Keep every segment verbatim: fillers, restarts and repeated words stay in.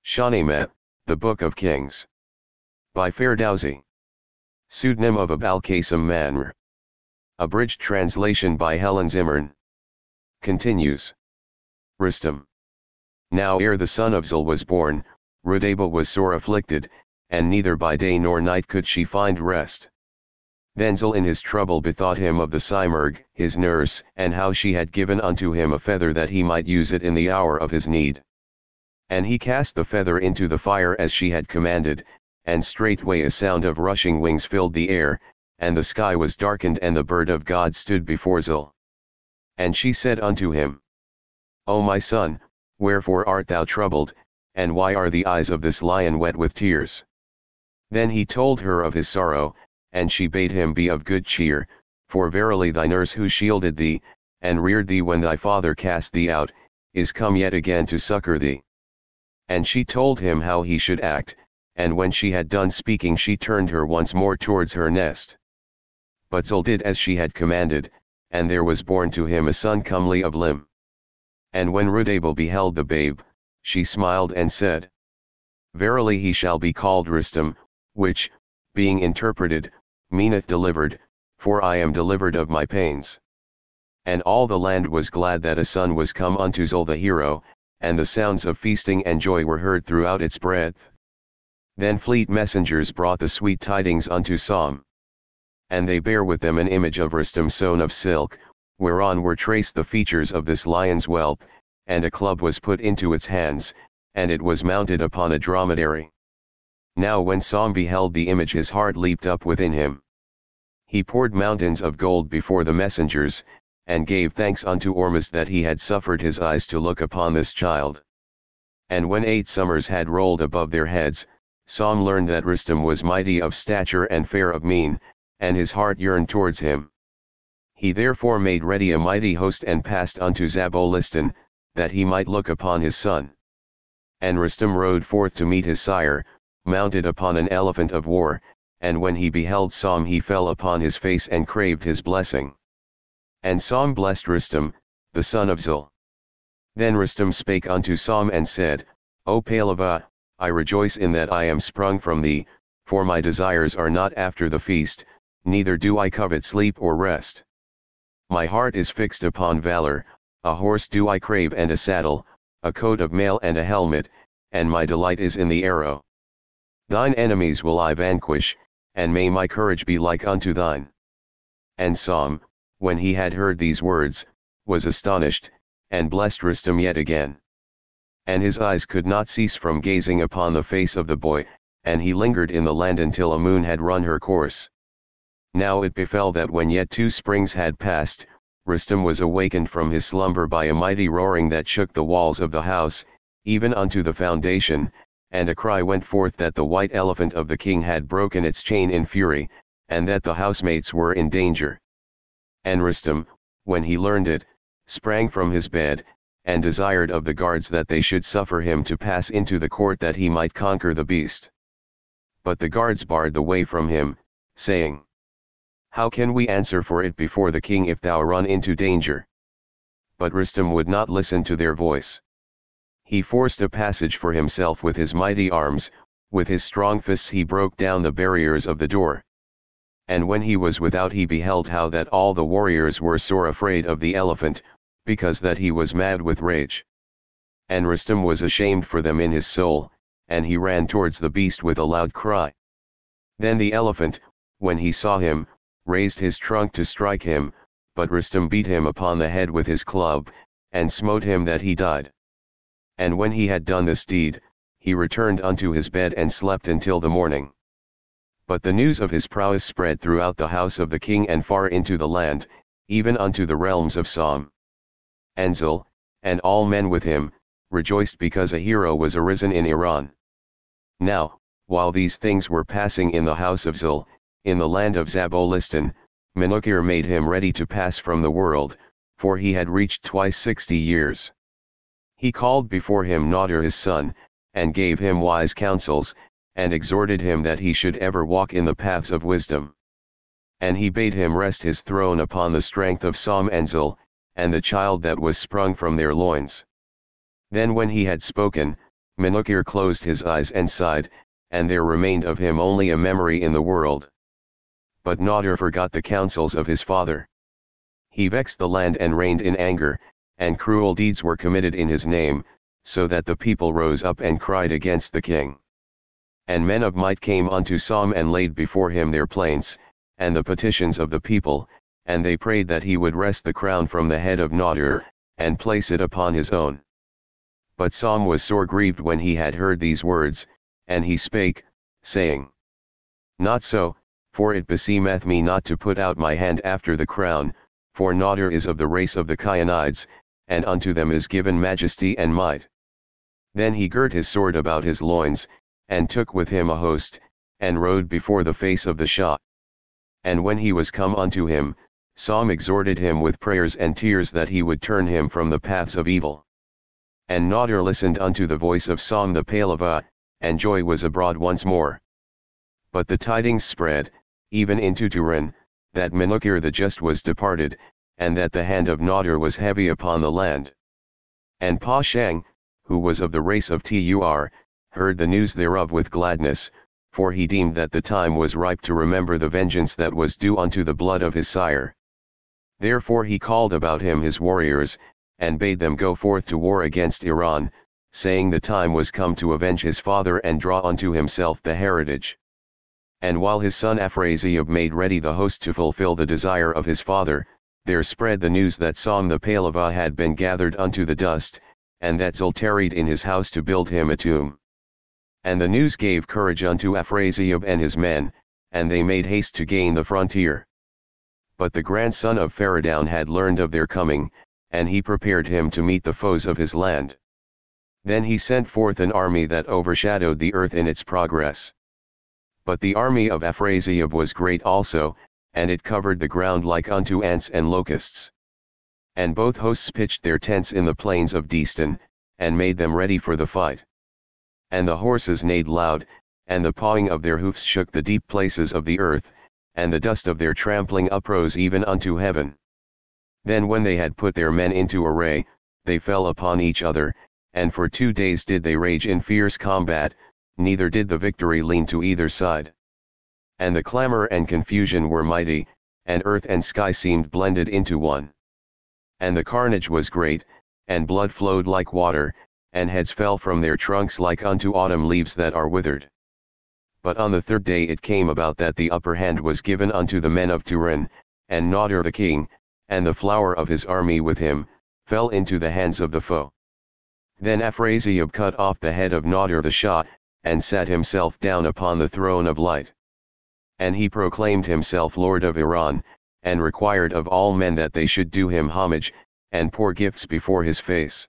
Shahnamet, The Book of Kings. By Ferdowsi. Pseudonym of Abul Qasim Manr. Abridged translation by Helen Zimmern. Continues. Rustam. Now ere the son of Zal was born, Rudayba was sore afflicted, and neither by day nor night could she find rest. Then Zal in his trouble bethought him of the Simurgh, his nurse, and how she had given unto him a feather that he might use it in the hour of his need. And he cast the feather into the fire as she had commanded, and straightway a sound of rushing wings filled the air, and the sky was darkened and the bird of God stood before Zal. And she said unto him, O my son, wherefore art thou troubled, and why are the eyes of this lion wet with tears? Then he told her of his sorrow, and she bade him be of good cheer, for verily thy nurse who shielded thee, and reared thee when thy father cast thee out, is come yet again to succor thee. And she told him how he should act, and when she had done speaking she turned her once more towards her nest. But Zal did as she had commanded, and there was born to him a son comely of limb. And when Rudayba beheld the babe, she smiled and said, Verily he shall be called Rustam, which, being interpreted, meaneth delivered, for I am delivered of my pains. And all the land was glad that a son was come unto Zal the hero, and the sounds of feasting and joy were heard throughout its breadth. Then fleet messengers brought the sweet tidings unto Sam. And they bare with them an image of Rustam sewn of silk, whereon were traced the features of this lion's whelp, and a club was put into its hands, and it was mounted upon a dromedary. Now when Sam beheld the image his heart leaped up within him. He poured mountains of gold before the messengers, and gave thanks unto Ormuzd that he had suffered his eyes to look upon this child. And when eight summers had rolled above their heads, Sam learned that Rustam was mighty of stature and fair of mien, and his heart yearned towards him. He therefore made ready a mighty host and passed unto Zabolistan, that he might look upon his son. And Rustam rode forth to meet his sire, mounted upon an elephant of war, and when he beheld Sam he fell upon his face and craved his blessing. And Sam blessed Rustam, the son of Zal. Then Rustam spake unto Sam and said, O Pahlava, I rejoice in that I am sprung from thee, for my desires are not after the feast, neither do I covet sleep or rest. My heart is fixed upon valor, a horse do I crave and a saddle, a coat of mail and a helmet, and my delight is in the arrow. Thine enemies will I vanquish, and may my courage be like unto thine. And Sam, when he had heard these words, was astonished, and blessed Rustam yet again. And his eyes could not cease from gazing upon the face of the boy, and he lingered in the land until a moon had run her course. Now it befell that when yet two springs had passed, Rustam was awakened from his slumber by a mighty roaring that shook the walls of the house, even unto the foundation, and a cry went forth that the white elephant of the king had broken its chain in fury, and that the housemates were in danger. And Rustam, when he learned it, sprang from his bed, and desired of the guards that they should suffer him to pass into the court that he might conquer the beast. But the guards barred the way from him, saying, How can we answer for it before the king if thou run into danger? But Rustam would not listen to their voice. He forced a passage for himself with his mighty arms, with his strong fists he broke down the barriers of the door. And when he was without he beheld how that all the warriors were sore afraid of the elephant, because that he was mad with rage. And Rustam was ashamed for them in his soul, and he ran towards the beast with a loud cry. Then the elephant, when he saw him, raised his trunk to strike him, but Rustam beat him upon the head with his club, and smote him that he died. And when he had done this deed, he returned unto his bed and slept until the morning. But the news of his prowess spread throughout the house of the king and far into the land, even unto the realms of Sam. And Zal, and all men with him, rejoiced because a hero was arisen in Iran. Now, while these things were passing in the house of Zal, in the land of Zabolistan, Menukir made him ready to pass from the world, for he had reached twice sixty years. He called before him Nadir his son, and gave him wise counsels, and exhorted him that he should ever walk in the paths of wisdom. And he bade him rest his throne upon the strength of Sam and Zal, and the child that was sprung from their loins. Then when he had spoken, Menukir closed his eyes and sighed, and there remained of him only a memory in the world. But Nadir forgot the counsels of his father. He vexed the land and reigned in anger, and cruel deeds were committed in his name, so that the people rose up and cried against the king. And men of might came unto Som and laid before him their plaints, and the petitions of the people, and they prayed that he would wrest the crown from the head of Nadir, and place it upon his own. But Som was sore grieved when he had heard these words, and he spake, saying, Not so, for it beseemeth me not to put out my hand after the crown, for Nadir is of the race of the Chionides, and unto them is given majesty and might. Then he girt his sword about his loins, and took with him a host, and rode before the face of the Shah. And when he was come unto him, Som exhorted him with prayers and tears that he would turn him from the paths of evil. And Nadir listened unto the voice of Som the Pahlava, and joy was abroad once more. But the tidings spread, even into Turin, that Menukir the just was departed, and that the hand of Nadir was heavy upon the land. And Pashang, who was of the race of Tur, heard the news thereof with gladness, for he deemed that the time was ripe to remember the vengeance that was due unto the blood of his sire. Therefore he called about him his warriors, and bade them go forth to war against Iran, saying the time was come to avenge his father and draw unto himself the heritage. And while his son Afrasiab made ready the host to fulfill the desire of his father, there spread the news that Som the Pahlava had been gathered unto the dust, and that Zul tarried in his house to build him a tomb. And the news gave courage unto Afrasiab and his men, and they made haste to gain the frontier. But the grandson of Faradown had learned of their coming, and he prepared him to meet the foes of his land. Then he sent forth an army that overshadowed the earth in its progress. But the army of Afrasiab was great also, and it covered the ground like unto ants and locusts. And both hosts pitched their tents in the plains of Destan, and made them ready for the fight. And the horses neighed loud, and the pawing of their hoofs shook the deep places of the earth, and the dust of their trampling uprose even unto heaven. Then when they had put their men into array, they fell upon each other, and for two days did they rage in fierce combat, neither did the victory lean to either side. And the clamor and confusion were mighty, and earth and sky seemed blended into one. And the carnage was great, and blood flowed like water, and heads fell from their trunks like unto autumn leaves that are withered. But on the third day it came about that the upper hand was given unto the men of Turin, and Nadir the king, and the flower of his army with him, fell into the hands of the foe. Then Afrasiab cut off the head of Nadir the Shah, and sat himself down upon the throne of light. And he proclaimed himself Lord of Iran, and required of all men that they should do him homage, and pour gifts before his face.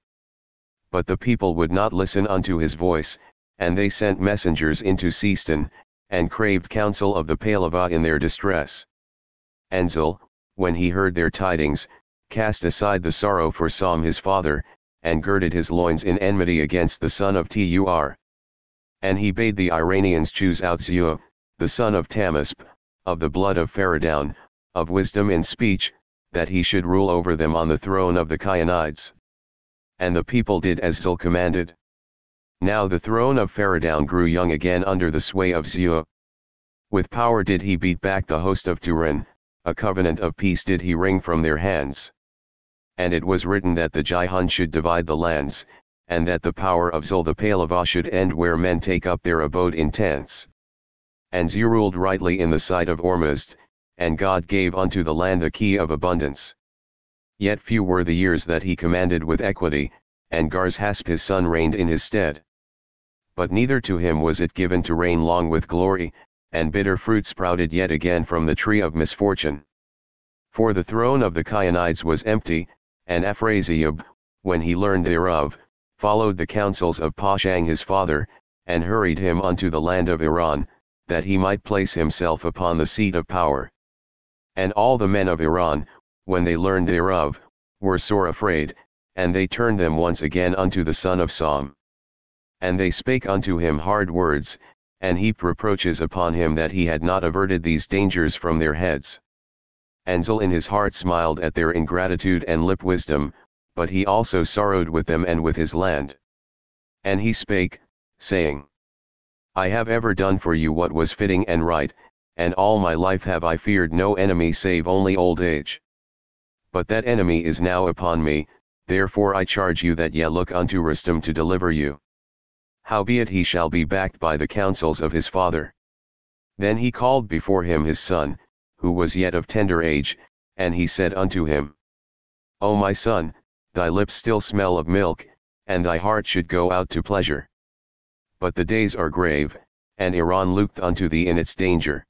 But the people would not listen unto his voice, and they sent messengers into Seistan, and craved counsel of the Pahlava in their distress. And Zul, when he heard their tidings, cast aside the sorrow for Som his father, and girded his loins in enmity against the son of Tur. And he bade the Iranians choose out Zeu, the son of Tamasp, of the blood of Faradown, of wisdom in speech, that he should rule over them on the throne of the Chionides. And the people did as Zul commanded. Now the throne of Faradown grew young again under the sway of Zeu. With power did he beat back the host of Turin, a covenant of peace did he wring from their hands. And it was written that the Jihun should divide the lands, and that the power of Zul the Pahlava should end where men take up their abode in tents. And Zeu ruled rightly in the sight of Ormuzd, and God gave unto the land the key of abundance. Yet few were the years that he commanded with equity, and Garzhasp his son reigned in his stead. But neither to him was it given to reign long with glory, and bitter fruit sprouted yet again from the tree of misfortune. For the throne of the Chionides was empty, and Afrasiab, when he learned thereof, followed the counsels of Pashang his father, and hurried him unto the land of Iran, that he might place himself upon the seat of power. And all the men of Iran, when they learned thereof, were sore afraid, and they turned them once again unto the son of Som. And they spake unto him hard words, and heaped reproaches upon him that he had not averted these dangers from their heads. And Zul in his heart smiled at their ingratitude and lip wisdom, but he also sorrowed with them and with his land. And he spake, saying, I have ever done for you what was fitting and right, and all my life have I feared no enemy save only old age. But that enemy is now upon me, therefore I charge you that ye look unto Rustum to deliver you. Howbeit he shall be backed by the counsels of his father. Then he called before him his son, who was yet of tender age, and he said unto him, O my son, thy lips still smell of milk, and thy heart should go out to pleasure. But the days are grave, and Iran looketh unto thee in its danger.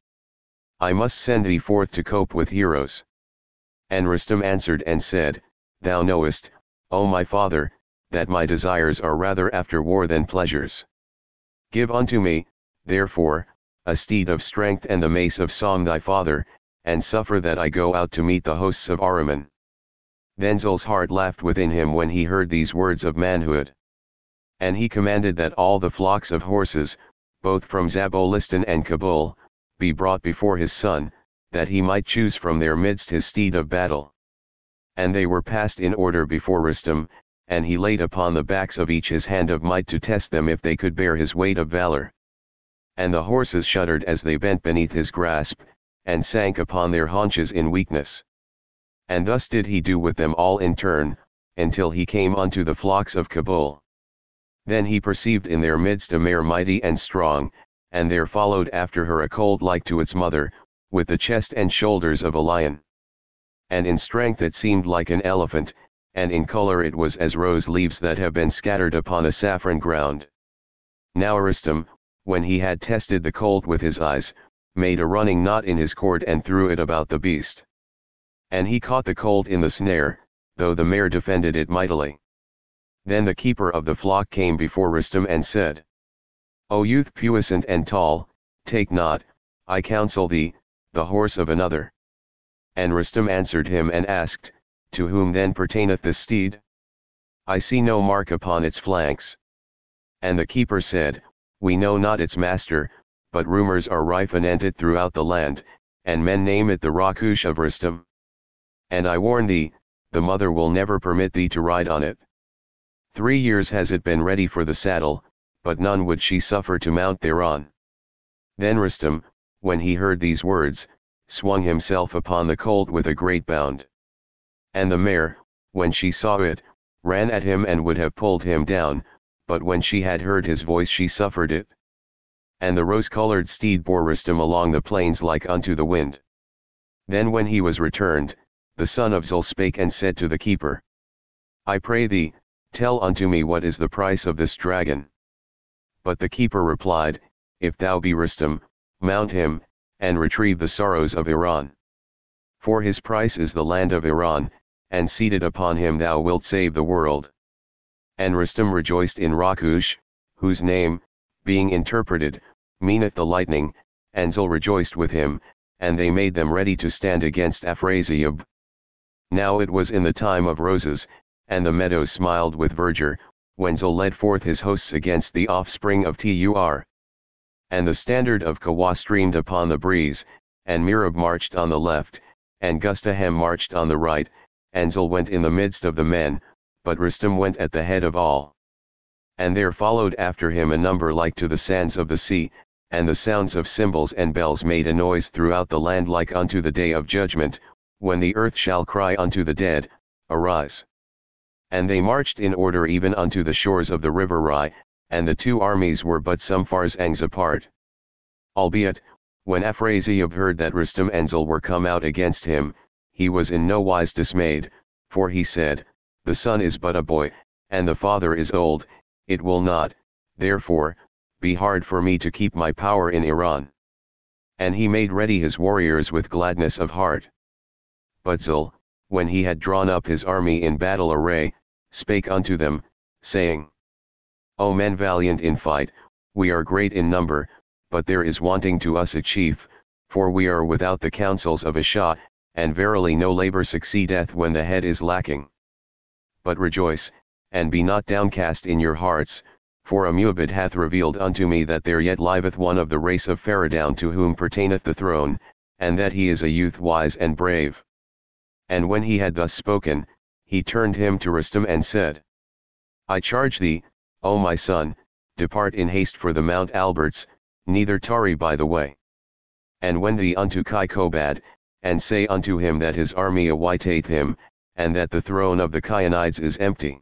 I must send thee forth to cope with heroes. And Rustum answered and said, Thou knowest, O my father, that my desires are rather after war than pleasures. Give unto me, therefore, a steed of strength and the mace of Song thy father, and suffer that I go out to meet the hosts of Ahriman. Then Zul's heart laughed within him when he heard these words of manhood. And he commanded that all the flocks of horses, both from Zabolistan and Kabul, be brought before his son, that he might choose from their midst his steed of battle. And they were passed in order before Rustum, and he laid upon the backs of each his hand of might to test them if they could bear his weight of valor. And the horses shuddered as they bent beneath his grasp, and sank upon their haunches in weakness. And thus did he do with them all in turn, until he came unto the flocks of Kabul. Then he perceived in their midst a mare mighty and strong, and there followed after her a colt like to its mother, with the chest and shoulders of a lion. And in strength it seemed like an elephant, and in color it was as rose leaves that have been scattered upon a saffron ground. Now Rustum, when he had tested the colt with his eyes, made a running knot in his cord and threw it about the beast. And he caught the colt in the snare, though the mare defended it mightily. Then the keeper of the flock came before Rustum and said, O youth puissant and tall, take not, I counsel thee, the horse of another. And Rustum answered him and asked, To whom then pertaineth this steed? I see no mark upon its flanks. And the keeper said, We know not its master, but rumors are rife anent it throughout the land, and men name it the Rakush of Rustum. And I warn thee, the mother will never permit thee to ride on it. Three years has it been ready for the saddle, but none would she suffer to mount thereon. Then Rustum, when he heard these words, swung himself upon the colt with a great bound. And the mare, when she saw it, ran at him and would have pulled him down, but when she had heard his voice she suffered it. And the rose-colored steed bore Rustum along the plains like unto the wind. Then when he was returned, the son of Zul spake and said to the keeper, I pray thee, tell unto me what is the price of this dragon. But the keeper replied, If thou be Rustum, mount him, and retrieve the sorrows of Iran. For his price is the land of Iran, and seated upon him thou wilt save the world. And Rustum rejoiced in Rakush, whose name, being interpreted, meaneth the lightning, and Zul rejoiced with him, and they made them ready to stand against Afrasiab. Now it was in the time of roses, and the meadows smiled with verdure, when Zul led forth his hosts against the offspring of Tur. And the standard of Kawa streamed upon the breeze, and Merab marched on the left, and Gustahem marched on the right, and Zul went in the midst of the men, but Rustum went at the head of all. And there followed after him a number like to the sands of the sea, and the sounds of cymbals and bells made a noise throughout the land like unto the day of judgment, when the earth shall cry unto the dead, Arise. And they marched in order even unto the shores of the river Rai, and the two armies were but some farsangs apart. Albeit, when Afrasiab heard that Rustum and Zul were come out against him, he was in no wise dismayed, for he said, The son is but a boy, and the father is old, it will not, therefore, be hard for me to keep my power in Iran. And he made ready his warriors with gladness of heart. But Zul, when he had drawn up his army in battle array, spake unto them, saying, O men valiant in fight, we are great in number, but there is wanting to us a chief, for we are without the counsels of a Shah, and verily no labor succeedeth when the head is lacking. But rejoice, and be not downcast in your hearts, for Amuabid hath revealed unto me that there yet liveth one of the race of Faradown to whom pertaineth the throne, and that he is a youth wise and brave. And when he had thus spoken, he turned him to Rustum and said, I charge thee, O my son, depart in haste for the Mount Alberts, neither tarry by the way. And wend thee unto Kaikobad, and say unto him that his army awaiteth him, and that the throne of the Chionides is empty.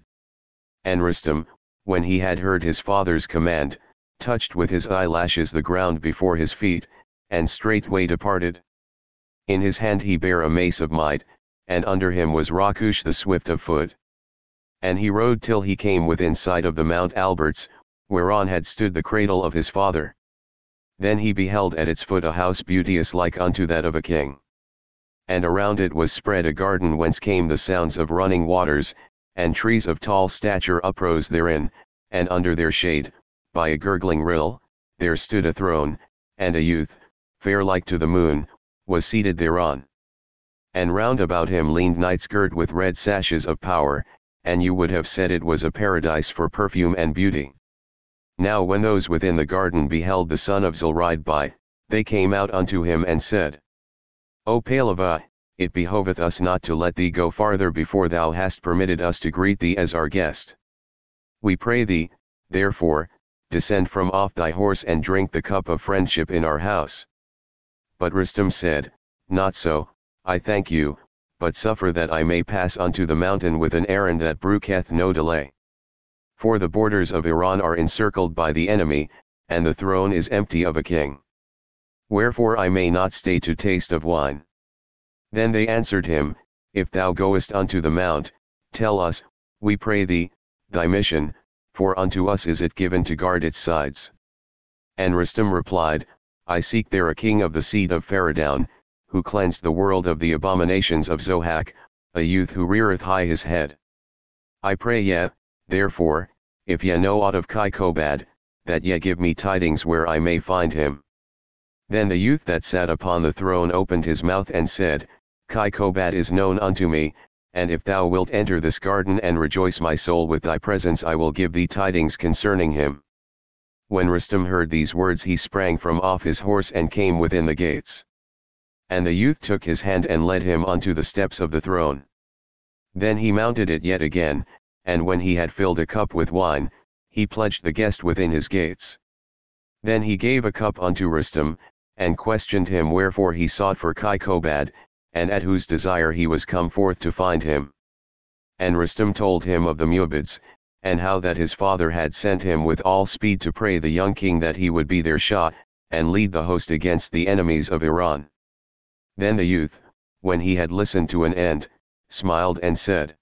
And Rustum, when he had heard his father's command, touched with his eyelashes the ground before his feet, and straightway departed. In his hand he bare a mace of might, and under him was Rakush the swift of foot. And he rode till he came within sight of the Mount Alberts, whereon had stood the cradle of his father. Then he beheld at its foot a house beauteous like unto that of a king. And around it was spread a garden whence came the sounds of running waters, and trees of tall stature uprose therein, and under their shade, by a gurgling rill, there stood a throne, and a youth, fair like to the moon, was seated thereon. And round about him leaned knights girt with red sashes of power, and you would have said it was a paradise for perfume and beauty. Now when those within the garden beheld the son of Zal ride by, they came out unto him and said, O Palava, it behoveth us not to let thee go farther before thou hast permitted us to greet thee as our guest. We pray thee, therefore, descend from off thy horse and drink the cup of friendship in our house. But Rustum said, Not so, I thank you, but suffer that I may pass unto the mountain with an errand that brooketh no delay. For the borders of Iran are encircled by the enemy, and the throne is empty of a king. Wherefore I may not stay to taste of wine. Then they answered him, If thou goest unto the mount, tell us, we pray thee, thy mission, for unto us is it given to guard its sides. And Rustum replied, I seek there a king of the seed of Faradown, who cleansed the world of the abominations of Zohak, a youth who reareth high his head. I pray ye, therefore, if ye know aught of Kaikobad, that ye give me tidings where I may find him. Then the youth that sat upon the throne opened his mouth and said, Kaikobad is known unto me, and if thou wilt enter this garden and rejoice my soul with thy presence I will give thee tidings concerning him. When Rustum heard these words he sprang from off his horse and came within the gates. And the youth took his hand and led him unto the steps of the throne. Then he mounted it yet again, and when he had filled a cup with wine, he pledged the guest within his gates. Then he gave a cup unto Rustum, and questioned him wherefore he sought for Kaikobad, and at whose desire he was come forth to find him. And Rustum told him of the Mubids, and how that his father had sent him with all speed to pray the young king that he would be their Shah, and lead the host against the enemies of Iran. Then the youth, when he had listened to an end, smiled and said,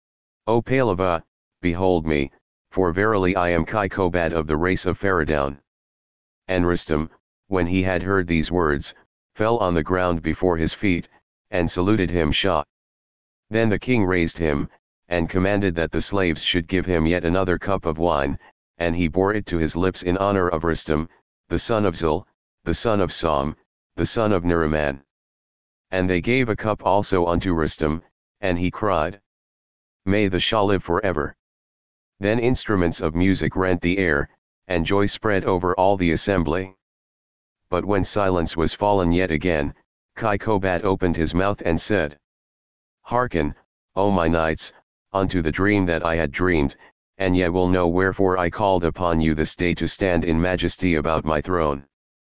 O Palava, behold me, for verily I am Kaikobad of the race of Faradown. And Rustum, when he had heard these words, fell on the ground before his feet, and saluted him Shah. Then the king raised him, and commanded that the slaves should give him yet another cup of wine, and he bore it to his lips in honor of Rustum, the son of Zal, the son of Sam, the son of Nariman. And they gave a cup also unto Rustum, and he cried, May the Shah live forever. Then instruments of music rent the air, and joy spread over all the assembly. But when silence was fallen yet again, Kaikobad opened his mouth and said, Hearken, O my knights, unto the dream that I had dreamed, and ye will know wherefore I called upon you this day to stand in majesty about my throne.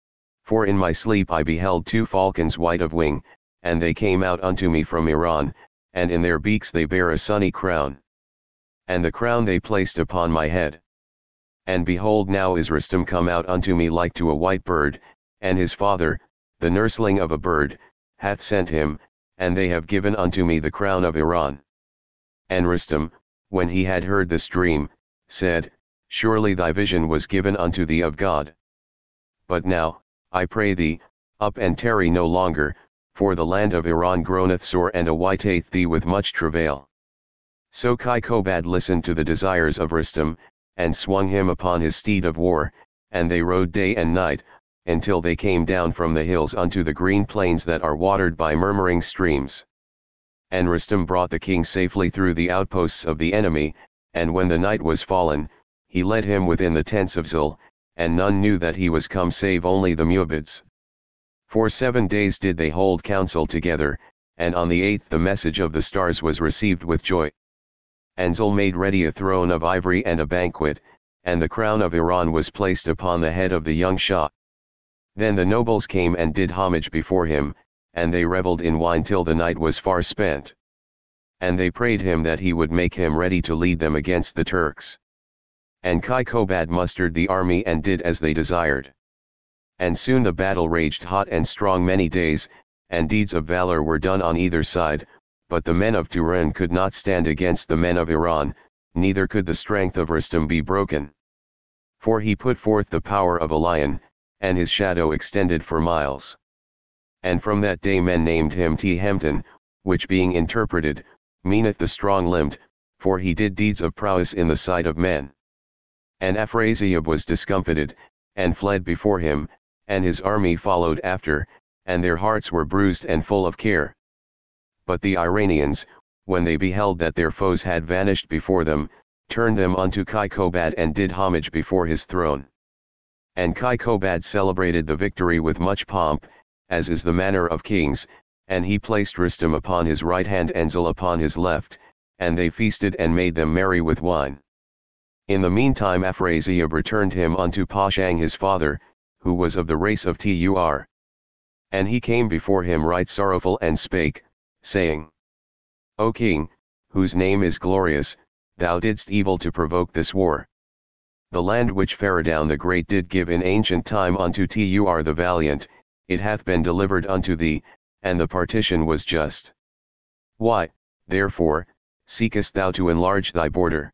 For in my sleep I beheld two falcons white of wing, and they came out unto me from Iran, and in their beaks they bare a sunny crown. And the crown they placed upon my head. And behold now is Rustum come out unto me like to a white bird, and his father, the nursling of a bird, hath sent him, and they have given unto me the crown of Iran. And Rustum, when he had heard this dream, said, Surely thy vision was given unto thee of God. But now, I pray thee, up and tarry no longer, for the land of Iran groaneth sore and awaiteth thee with much travail. So Kaikobad listened to the desires of Rustum, and swung him upon his steed of war, and they rode day and night, until they came down from the hills unto the green plains that are watered by murmuring streams. And Rustum brought the king safely through the outposts of the enemy, and when the night was fallen, he led him within the tents of Zal, and none knew that he was come save only the Mubids. For seven days did they hold counsel together, and on the eighth the message of the stars was received with joy. And Zal made ready a throne of ivory and a banquet, and the crown of Iran was placed upon the head of the young Shah. Then the nobles came and did homage before him, and they revelled in wine till the night was far spent. And they prayed him that he would make him ready to lead them against the Turks. And Kaikobad mustered the army and did as they desired. And soon the battle raged hot and strong many days, and deeds of valor were done on either side, but the men of Turan could not stand against the men of Iran, neither could the strength of Rustam be broken. For he put forth the power of a lion, and his shadow extended for miles. And from that day men named him Tehemten, which being interpreted, meaneth the strong-limbed, for he did deeds of prowess in the sight of men. And Afrasiab was discomfited, and fled before him, and his army followed after, and their hearts were bruised and full of care. But the Iranians, when they beheld that their foes had vanished before them, turned them unto Kaikobad and did homage before his throne. And Kaikobad celebrated the victory with much pomp, as is the manner of kings, and he placed Rustam upon his right hand and Zal upon his left, and they feasted and made them merry with wine. In the meantime Afrasiab returned him unto Pashang his father, who was of the race of Tur. And he came before him right sorrowful and spake, saying, O king, whose name is glorious, thou didst evil to provoke this war. The land which Faradown the Great did give in ancient time unto Tur the valiant, it hath been delivered unto thee, and the partition was just. Why, therefore, seekest thou to enlarge thy border?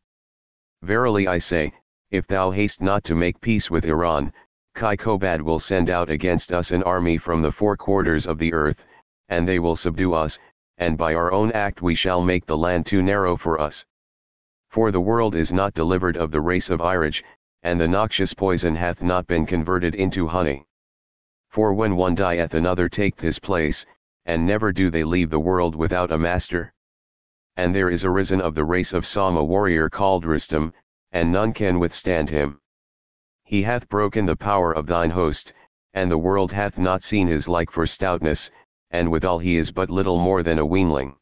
Verily I say, if thou haste not to make peace with Iran, Kaikobad will send out against us an army from the four quarters of the earth, and they will subdue us, and by our own act we shall make the land too narrow for us. For the world is not delivered of the race of Iraj, and the noxious poison hath not been converted into honey. For when one dieth another taketh his place, and never do they leave the world without a master. And there is arisen of the race of Sam a warrior called Rustam, and none can withstand him. He hath broken the power of thine host, and the world hath not seen his like for stoutness, and withal he is but little more than a weanling.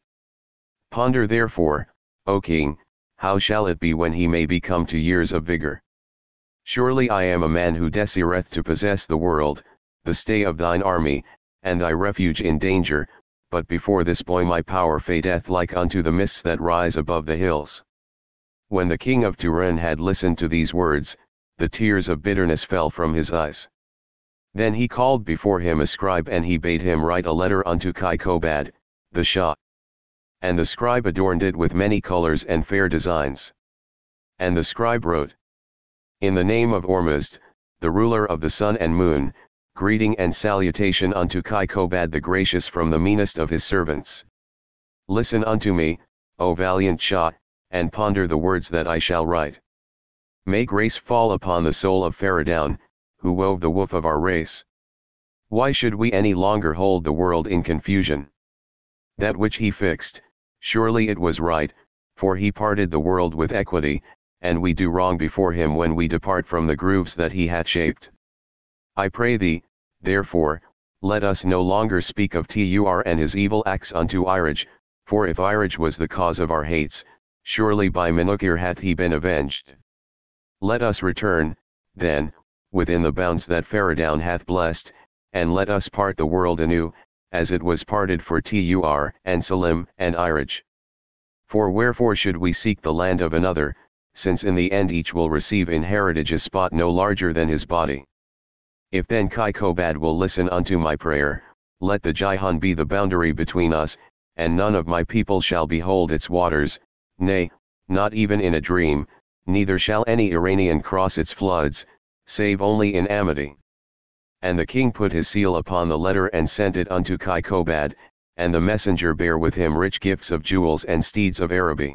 Ponder therefore, O king, how shall it be when he may become to years of vigor? Surely I am a man who desireth to possess the world, the stay of thine army, and thy refuge in danger, but before this boy my power fadeth like unto the mists that rise above the hills. When the king of Turan had listened to these words, the tears of bitterness fell from his eyes. Then he called before him a scribe and he bade him write a letter unto Kaikobad, the Shah. And the scribe adorned it with many colors and fair designs. And the scribe wrote, In the name of Ormuzd, the ruler of the sun and moon, greeting and salutation unto Kaikobad the gracious from the meanest of his servants. Listen unto me, O valiant Shah, and ponder the words that I shall write. May grace fall upon the soul of Faradown, who wove the woof of our race. Why should we any longer hold the world in confusion? That which he fixed, surely it was right, for he parted the world with equity, and we do wrong before him when we depart from the grooves that he hath shaped. I pray thee, therefore, let us no longer speak of Tur and his evil acts unto Iraj, for if Iraj was the cause of our hates, surely by Menukir hath he been avenged. Let us return, then, within the bounds that Faradown hath blessed, and let us part the world anew, as it was parted for Tur and Salim and Iraj. For wherefore should we seek the land of another, since in the end each will receive in heritage a spot no larger than his body? If then Kaikobad will listen unto my prayer, let the Jihan be the boundary between us, and none of my people shall behold its waters, nay, not even in a dream, neither shall any Iranian cross its floods, save only in amity. And the king put his seal upon the letter and sent it unto Kaikobad, and the messenger bare with him rich gifts of jewels and steeds of Araby.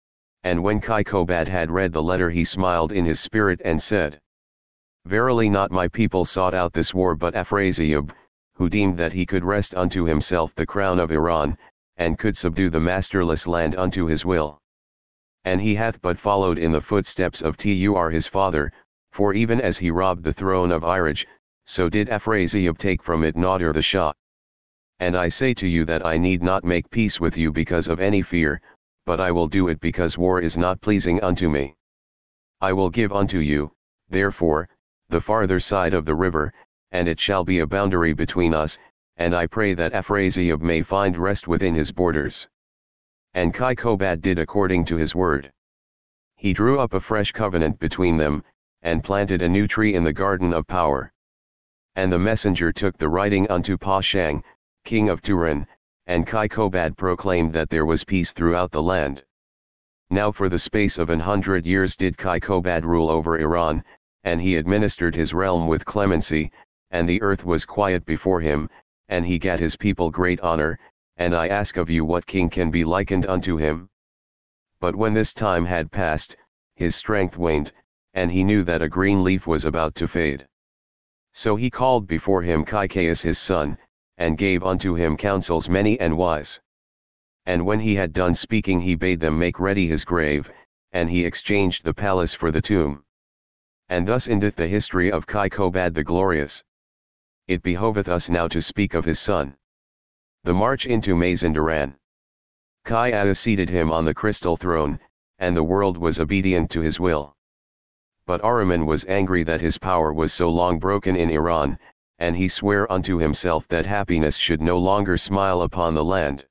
And when Kaikobad had read the letter he smiled in his spirit and said, Verily not my people sought out this war but Afrasiab, who deemed that he could wrest unto himself the crown of Iran, and could subdue the masterless land unto his will. And he hath but followed in the footsteps of Tur his father, for even as he robbed the throne of Iraj, so did Afrasiab take from it Nadir the Shah. And I say to you that I need not make peace with you because of any fear, but I will do it because war is not pleasing unto me. I will give unto you, therefore, the farther side of the river, and it shall be a boundary between us, and I pray that Afrasiab may find rest within his borders. And Kai Kobad did according to his word. He drew up a fresh covenant between them, and planted a new tree in the garden of power. And the messenger took the writing unto Pashang, king of Turan, and Kai Kobad proclaimed that there was peace throughout the land. Now for the space of an hundred years did Kai Kobad rule over Iran, and he administered his realm with clemency, and the earth was quiet before him, and he gat his people great honor, and I ask of you what king can be likened unto him? But when this time had passed, his strength waned, and he knew that a green leaf was about to fade. So he called before him Caicus his son, and gave unto him counsels many and wise. And when he had done speaking he bade them make ready his grave, and he exchanged the palace for the tomb. And thus endeth the history of Kai Kobad the Glorious. It behoveth us now to speak of his son. The march into Mazandaran. Kai Aa seated him on the crystal throne, and the world was obedient to his will. But Ahriman was angry that his power was so long broken in Iran, and he sware unto himself that happiness should no longer smile upon the land.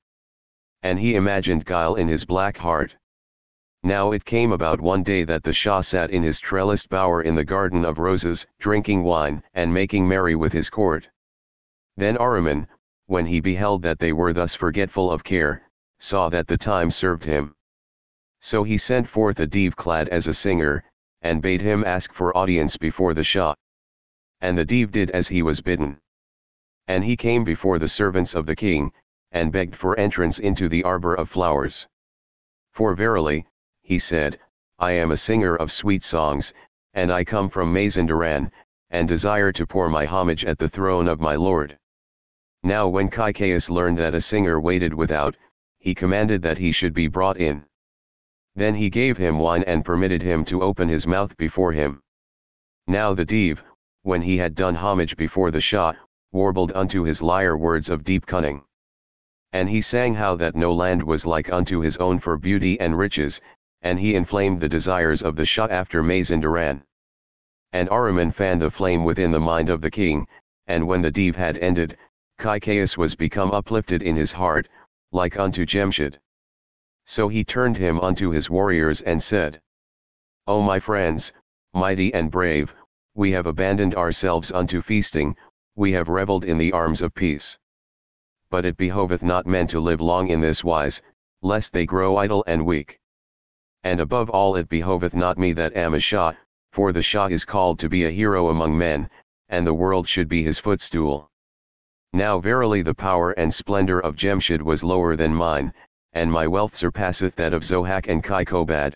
And he imagined guile in his black heart. Now it came about one day that the Shah sat in his trellised bower in the garden of roses, drinking wine and making merry with his court. Then Ahriman, when he beheld that they were thus forgetful of care, saw that the time served him. So he sent forth a Dev clad as a singer, and bade him ask for audience before the Shah. And the Dev did as he was bidden. And he came before the servants of the king, and begged for entrance into the arbor of flowers. For verily, he said, I am a singer of sweet songs, and I come from Mazandaran, and desire to pour my homage at the throne of my lord. Now when Caicus learned that a singer waited without, he commanded that he should be brought in. Then he gave him wine and permitted him to open his mouth before him. Now the Dev, when he had done homage before the Shah, warbled unto his lyre words of deep cunning. And he sang how that no land was like unto his own for beauty and riches, and he inflamed the desires of the Shah after Mazandaran. And Ahriman fanned the flame within the mind of the king, and when the Dev had ended, Caicus was become uplifted in his heart, like unto Jemshid. So he turned him unto his warriors and said, O my friends, mighty and brave, we have abandoned ourselves unto feasting, we have revelled in the arms of peace. But it behoveth not men to live long in this wise, lest they grow idle and weak. And above all it behoveth not me that am a Shah, for the Shah is called to be a hero among men, and the world should be his footstool. Now verily the power and splendor of Jemshid was lower than mine, and my wealth surpasseth that of Zohak and Kai Kobad.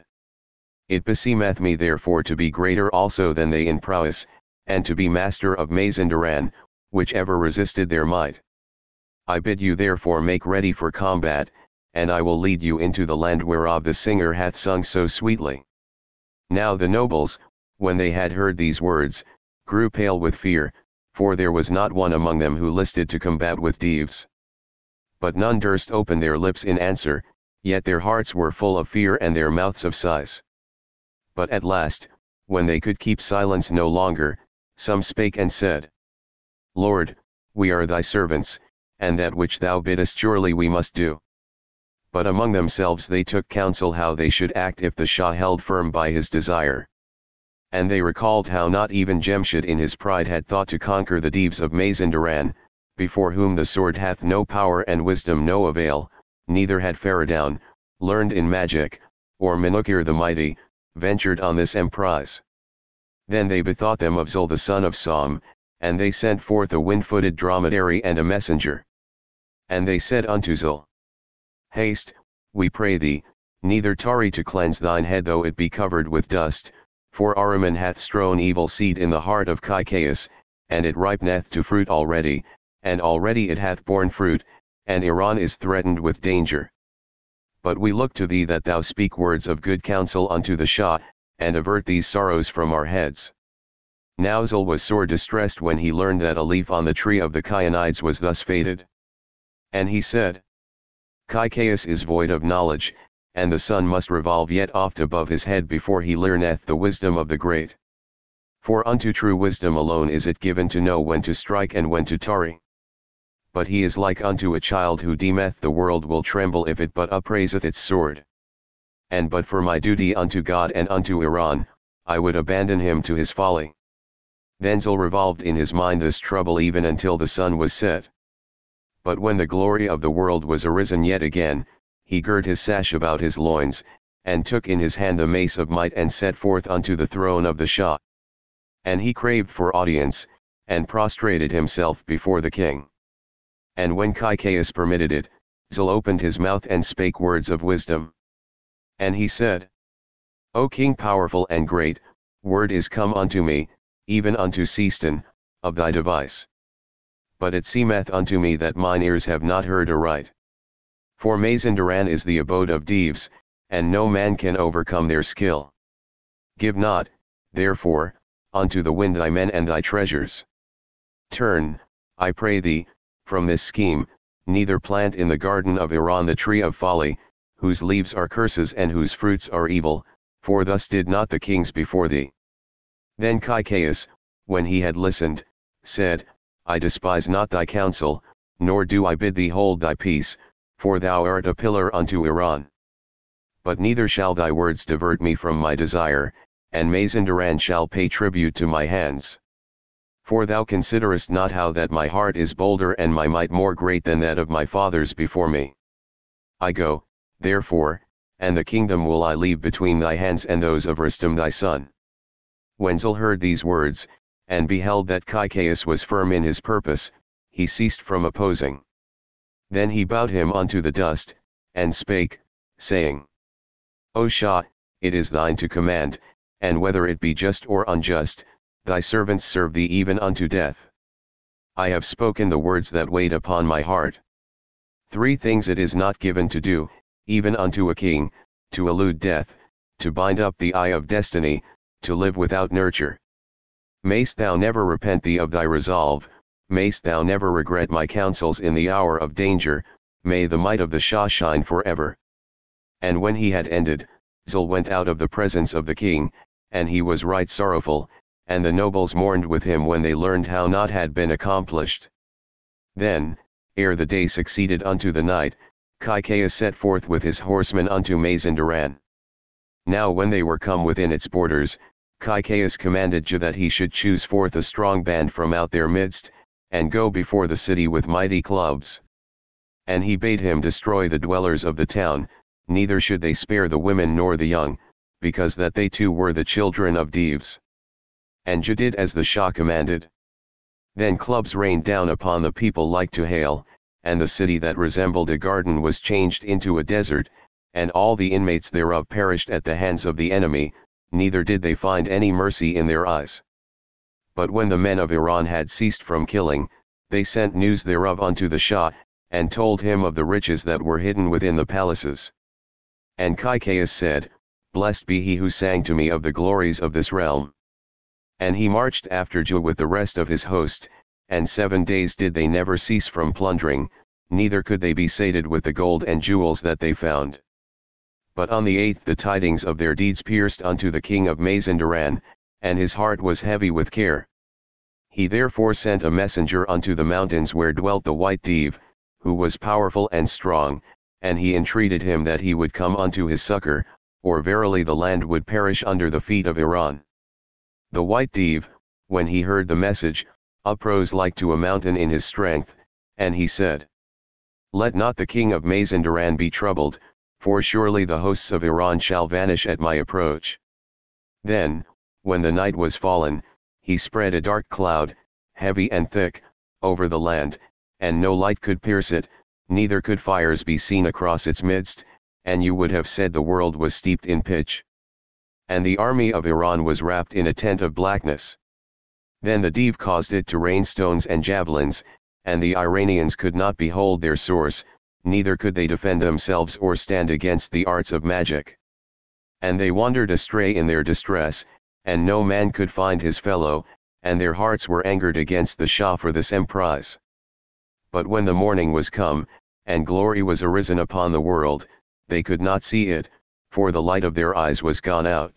It beseemeth me therefore to be greater also than they in prowess, and to be master of Mazandaran, which ever resisted their might. I bid you therefore make ready for combat, and I will lead you into the land whereof the singer hath sung so sweetly. Now the nobles, when they had heard these words, grew pale with fear, for there was not one among them who listed to combat with Devs. But none durst open their lips in answer, yet their hearts were full of fear and their mouths of sighs. But at last, when they could keep silence no longer, some spake and said, Lord, we are thy servants, and that which thou biddest surely we must do. But among themselves they took counsel how they should act if the Shah held firm by his desire. And they recalled how not even Jemshid in his pride had thought to conquer the Devs of Mazandaran, before whom the sword hath no power and wisdom no avail, neither had Faradown, learned in magic, or Menukir the mighty, ventured on this emprise. Then they bethought them of Zul the son of Sam, and they sent forth a wind-footed dromedary and a messenger. And they said unto Zul, Haste, we pray thee, neither tarry to cleanse thine head though it be covered with dust, for Ahriman hath strown evil seed in the heart of Caicus, and it ripeneth to fruit already, and already it hath borne fruit, and Iran is threatened with danger. But we look to thee that thou speak words of good counsel unto the Shah, and avert these sorrows from our heads. Now Zul was sore distressed when he learned that a leaf on the tree of the Chionides was thus faded. And he said, Caicus is void of knowledge, and the sun must revolve yet oft above his head before he learneth the wisdom of the great. For unto true wisdom alone is it given to know when to strike and when to tarry. But he is like unto a child who deemeth the world will tremble if it but upraiseth its sword. And but for my duty unto God and unto Iran, I would abandon him to his folly. Then Zal revolved in his mind this trouble even until the sun was set. But when the glory of the world was arisen yet again, he girt his sash about his loins, and took in his hand the mace of might and set forth unto the throne of the Shah. And he craved for audience, and prostrated himself before the king. And when Kykaeus permitted it, Zal opened his mouth and spake words of wisdom. And he said, O king powerful and great, word is come unto me, even unto Seistan, of thy device. But it seemeth unto me that mine ears have not heard aright. For Mazandaran is the abode of Deves, and no man can overcome their skill. Give not, therefore, unto the wind thy men and thy treasures. Turn, I pray thee, from this scheme, neither plant in the garden of Iran the tree of folly, whose leaves are curses and whose fruits are evil, for thus did not the kings before thee. Then Kykaeus, when he had listened, said, I despise not thy counsel, nor do I bid thee hold thy peace, for thou art a pillar unto Iran. But neither shall thy words divert me from my desire, and Mazandaran shall pay tribute to my hands. For thou considerest not how that my heart is bolder and my might more great than that of my fathers before me. I go, therefore, and the kingdom will I leave between thy hands and those of Rustam thy son. When Zal heard these words, and beheld that Kykaeus was firm in his purpose, he ceased from opposing. Then he bowed him unto the dust, and spake, saying, O Shah, it is thine to command, and whether it be just or unjust, thy servants serve thee even unto death. I have spoken the words that weighed upon my heart. Three things it is not given to do, even unto a king, to elude death, to bind up the eye of destiny, to live without nurture. Mayst thou never repent thee of thy resolve, mayst thou never regret my counsels in the hour of danger, may the might of the Shah shine forever. And when he had ended, Zal went out of the presence of the king, and he was right sorrowful, and the nobles mourned with him when they learned how naught had been accomplished. Then, ere the day succeeded unto the night, Kykaeus set forth with his horsemen unto Mazandaran. Now when they were come within its borders, Kykaeus commanded Ja that he should choose forth a strong band from out their midst, and go before the city with mighty clubs. And he bade him destroy the dwellers of the town, neither should they spare the women nor the young, because that they too were the children of Deves. And Ja did as the Shah commanded. Then clubs rained down upon the people like to hail, and the city that resembled a garden was changed into a desert, and all the inmates thereof perished at the hands of the enemy, neither did they find any mercy in their eyes. But when the men of Iran had ceased from killing, they sent news thereof unto the Shah, and told him of the riches that were hidden within the palaces. And Kykaeus said, Blessed be he who sang to me of the glories of this realm. And he marched after Ja with the rest of his host, and seven days did they never cease from plundering, neither could they be sated with the gold and jewels that they found. But on the eighth the tidings of their deeds pierced unto the king of Mazandaran, and his heart was heavy with care. He therefore sent a messenger unto the mountains where dwelt the white Deve, who was powerful and strong, and he entreated him that he would come unto his succor, or verily the land would perish under the feet of Iran. The white Deve, when he heard the message, uprose like to a mountain in his strength, and he said, Let not the king of Mazandaran be troubled, for surely the hosts of Iran shall vanish at my approach. Then, when the night was fallen, he spread a dark cloud, heavy and thick, over the land, and no light could pierce it, neither could fires be seen across its midst, and you would have said the world was steeped in pitch. And the army of Iran was wrapped in a tent of blackness. Then the Deve caused it to rain stones and javelins, and the Iranians could not behold their source, neither could they defend themselves or stand against the arts of magic. And they wandered astray in their distress, and no man could find his fellow, and their hearts were angered against the Shah for this emprise. But when the morning was come, and glory was arisen upon the world, they could not see it, for the light of their eyes was gone out.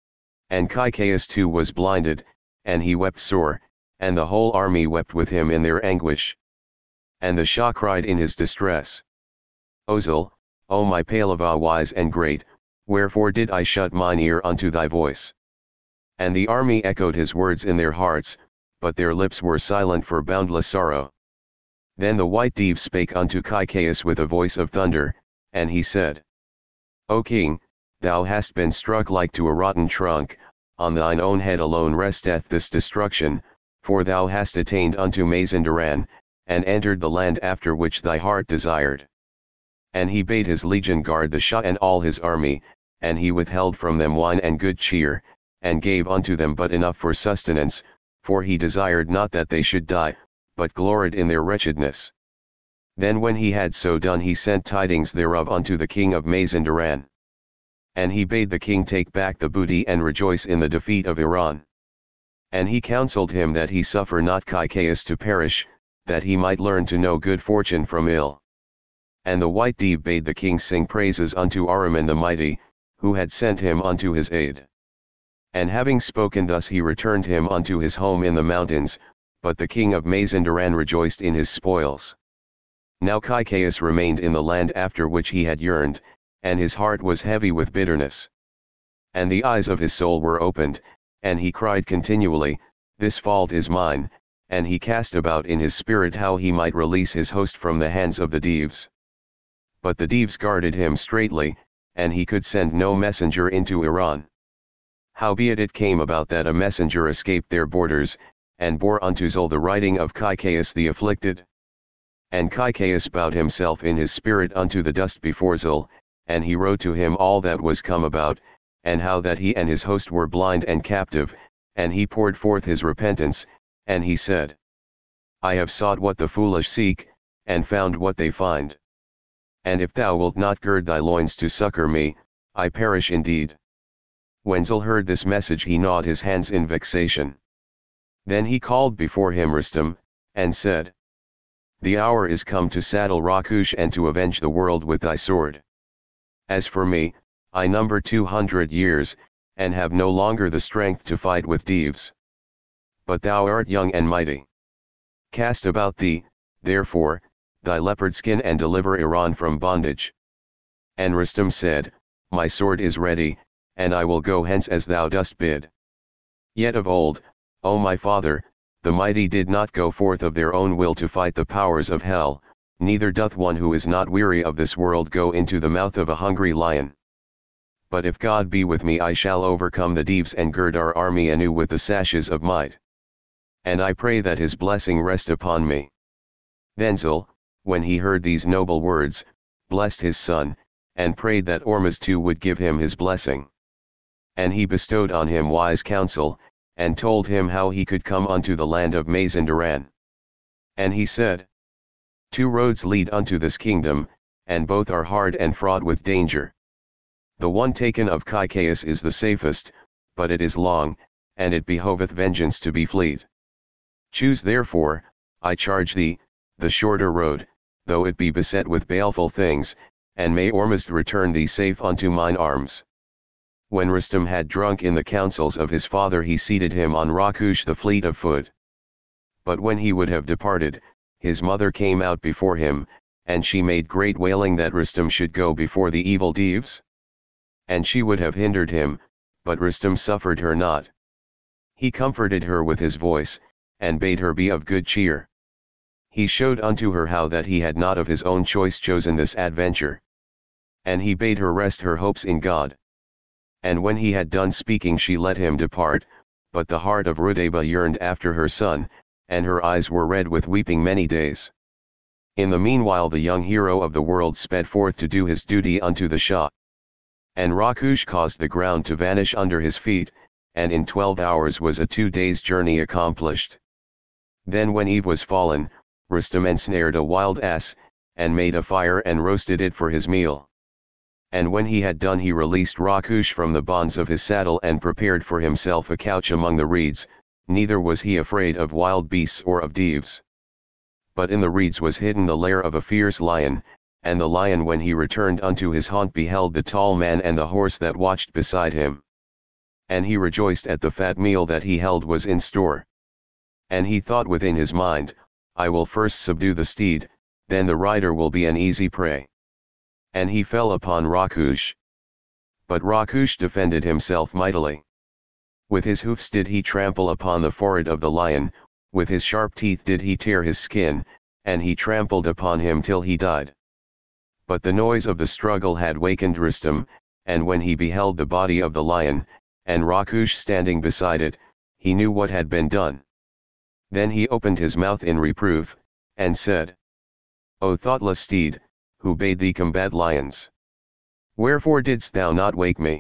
And Caecus too was blinded, and he wept sore, and the whole army wept with him in their anguish. And the Shah cried in his distress, Ozil, O my Pahlava wise and great, wherefore did I shut mine ear unto thy voice? And the army echoed his words in their hearts, but their lips were silent for boundless sorrow. Then the white Deev spake unto Caecus with a voice of thunder, and he said, O king, thou hast been struck like to a rotten trunk, on thine own head alone resteth this destruction, for thou hast attained unto Mazandaran, and entered the land after which thy heart desired. And he bade his legion guard the Shah and all his army, and he withheld from them wine and good cheer, and gave unto them but enough for sustenance, for he desired not that they should die, but gloried in their wretchedness. Then when he had so done he sent tidings thereof unto the king of Mazandaran. And he bade the king take back the booty and rejoice in the defeat of Iran. And he counselled him that he suffer not Caecus to perish, that he might learn to know good fortune from ill. And the white Deev bade the king sing praises unto Ahriman the mighty, who had sent him unto his aid. And having spoken thus he returned him unto his home in the mountains, but the king of Mazandaran rejoiced in his spoils. Now Caecus remained in the land after which he had yearned, and his heart was heavy with bitterness. And the eyes of his soul were opened, and he cried continually, This fault is mine, and he cast about in his spirit how he might release his host from the hands of the Deevs. But the Deevs guarded him straitly, and he could send no messenger into Iran. Howbeit it came about that a messenger escaped their borders, and bore unto Zul the writing of Caecus the afflicted. And Caecus bowed himself in his spirit unto the dust before Zul, and he wrote to him all that was come about, and how that he and his host were blind and captive, and he poured forth his repentance, and he said, I have sought what the foolish seek, and found what they find. And if thou wilt not gird thy loins to succor me, I perish indeed. When Zul heard this message he gnawed his hands in vexation. Then he called before him Rustum, and said, The hour is come to saddle Rakush and to avenge the world with thy sword. As for me, I number two hundred years, and have no longer the strength to fight with Deevs. But thou art young and mighty. Cast about thee, therefore, thy leopard skin and deliver Iran from bondage. And Rustum said, My sword is ready, and I will go hence as thou dost bid. Yet of old, O my father, the mighty did not go forth of their own will to fight the powers of hell, neither doth one who is not weary of this world go into the mouth of a hungry lion. But if God be with me I shall overcome the Deevs and gird our army anew with the sashes of might. And I pray that his blessing rest upon me. Then Zul, when he heard these noble words, blessed his son, and prayed that Ormuzd too would give him his blessing. And he bestowed on him wise counsel, and told him how he could come unto the land of Mazandaran. And he said, Two roads lead unto this kingdom, and both are hard and fraught with danger. The one taken of Caecus is the safest, but it is long, and it behoveth vengeance to be fleet. Choose therefore, I charge thee, the shorter road, though it be beset with baleful things, and may Ormuzd return thee safe unto mine arms. When Rustum had drunk in the counsels of his father he seated him on Rakush the fleet of foot. But when he would have departed, his mother came out before him, and she made great wailing that Rustum should go before the evil Deevs. And she would have hindered him, but Rustum suffered her not. He comforted her with his voice, and bade her be of good cheer. He showed unto her how that he had not of his own choice chosen this adventure. And he bade her rest her hopes in God. And when he had done speaking she let him depart, but the heart of Rudaba yearned after her son, and her eyes were red with weeping many days. In the meanwhile the young hero of the world sped forth to do his duty unto the Shah. And Rakush caused the ground to vanish under his feet, and in twelve hours was a two days' journey accomplished. Then when eve was fallen, Rustum ensnared a wild ass, and made a fire and roasted it for his meal. And when he had done he released Rakush from the bonds of his saddle and prepared for himself a couch among the reeds, neither was he afraid of wild beasts or of Deevs. But in the reeds was hidden the lair of a fierce lion, and the lion when he returned unto his haunt beheld the tall man and the horse that watched beside him. And he rejoiced at the fat meal that he held was in store. And he thought within his mind, I will first subdue the steed, then the rider will be an easy prey. And he fell upon Rakush. But Rakush defended himself mightily. With his hoofs did he trample upon the forehead of the lion, with his sharp teeth did he tear his skin, and he trampled upon him till he died. But the noise of the struggle had wakened Rustam, and when he beheld the body of the lion, and Rakush standing beside it, he knew what had been done. Then he opened his mouth in reproof, and said, O thoughtless steed, who bade thee combat lions? Wherefore didst thou not wake me?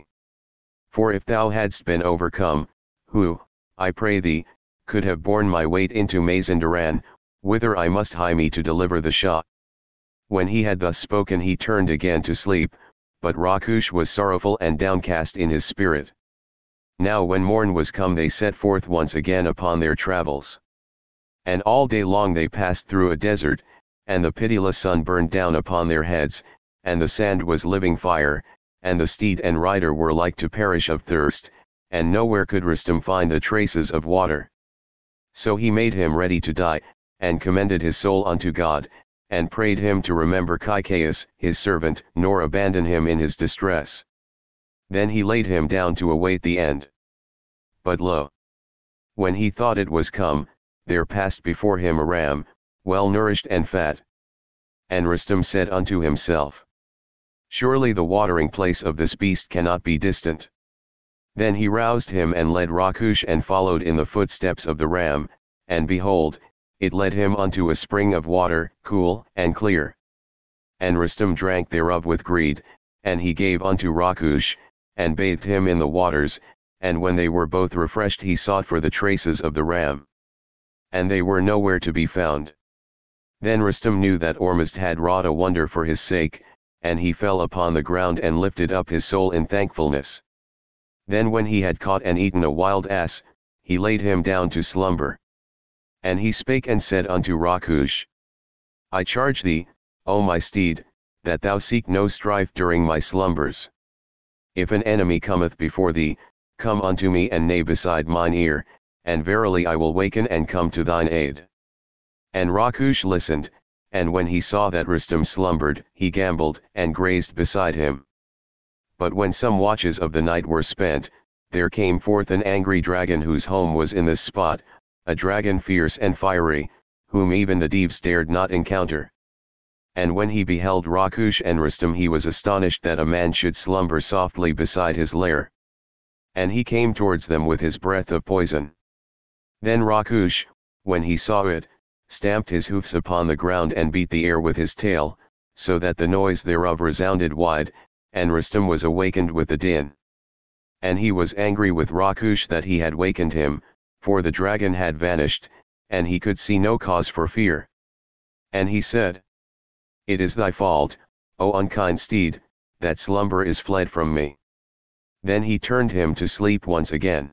For if thou hadst been overcome, who, I pray thee, could have borne my weight into Mazandaran, whither I must hie me to deliver the Shah? When he had thus spoken he turned again to sleep, but Rakush was sorrowful and downcast in his spirit. Now when morn was come they set forth once again upon their travels. And all day long they passed through a desert, and the pitiless sun burned down upon their heads, and the sand was living fire, and the steed and rider were like to perish of thirst, and nowhere could Rustam find the traces of water. So he made him ready to die, and commended his soul unto God, and prayed him to remember Caicus, his servant, nor abandon him in his distress. Then he laid him down to await the end. But lo! When he thought it was come, there passed before him a ram, well nourished and fat. And Rustam said unto himself, Surely the watering place of this beast cannot be distant. Then he roused him and led Rakush and followed in the footsteps of the ram, and behold, it led him unto a spring of water, cool and clear. And Rustam drank thereof with greed, and he gave unto Rakush, and bathed him in the waters, and when they were both refreshed he sought for the traces of the ram. And they were nowhere to be found. Then Rustam knew that Ormuzd had wrought a wonder for his sake, and he fell upon the ground and lifted up his soul in thankfulness. Then when he had caught and eaten a wild ass, he laid him down to slumber. And he spake and said unto Rakush, I charge thee, O my steed, that thou seek no strife during my slumbers. If an enemy cometh before thee, come unto me and neigh beside mine ear, and verily I will waken and come to thine aid. And Rakush listened, and when he saw that Rustam slumbered, he gambled and grazed beside him. But when some watches of the night were spent, there came forth an angry dragon whose home was in this spot, a dragon fierce and fiery, whom even the Deevs dared not encounter. And when he beheld Rakush and Rustam he was astonished that a man should slumber softly beside his lair. And he came towards them with his breath of poison. Then Rakush, when he saw it, stamped his hoofs upon the ground and beat the air with his tail, so that the noise thereof resounded wide, and Rustam was awakened with the din. And he was angry with Rakush that he had wakened him, for the dragon had vanished, and he could see no cause for fear. And he said, It is thy fault, O unkind steed, that slumber is fled from me. Then he turned him to sleep once again.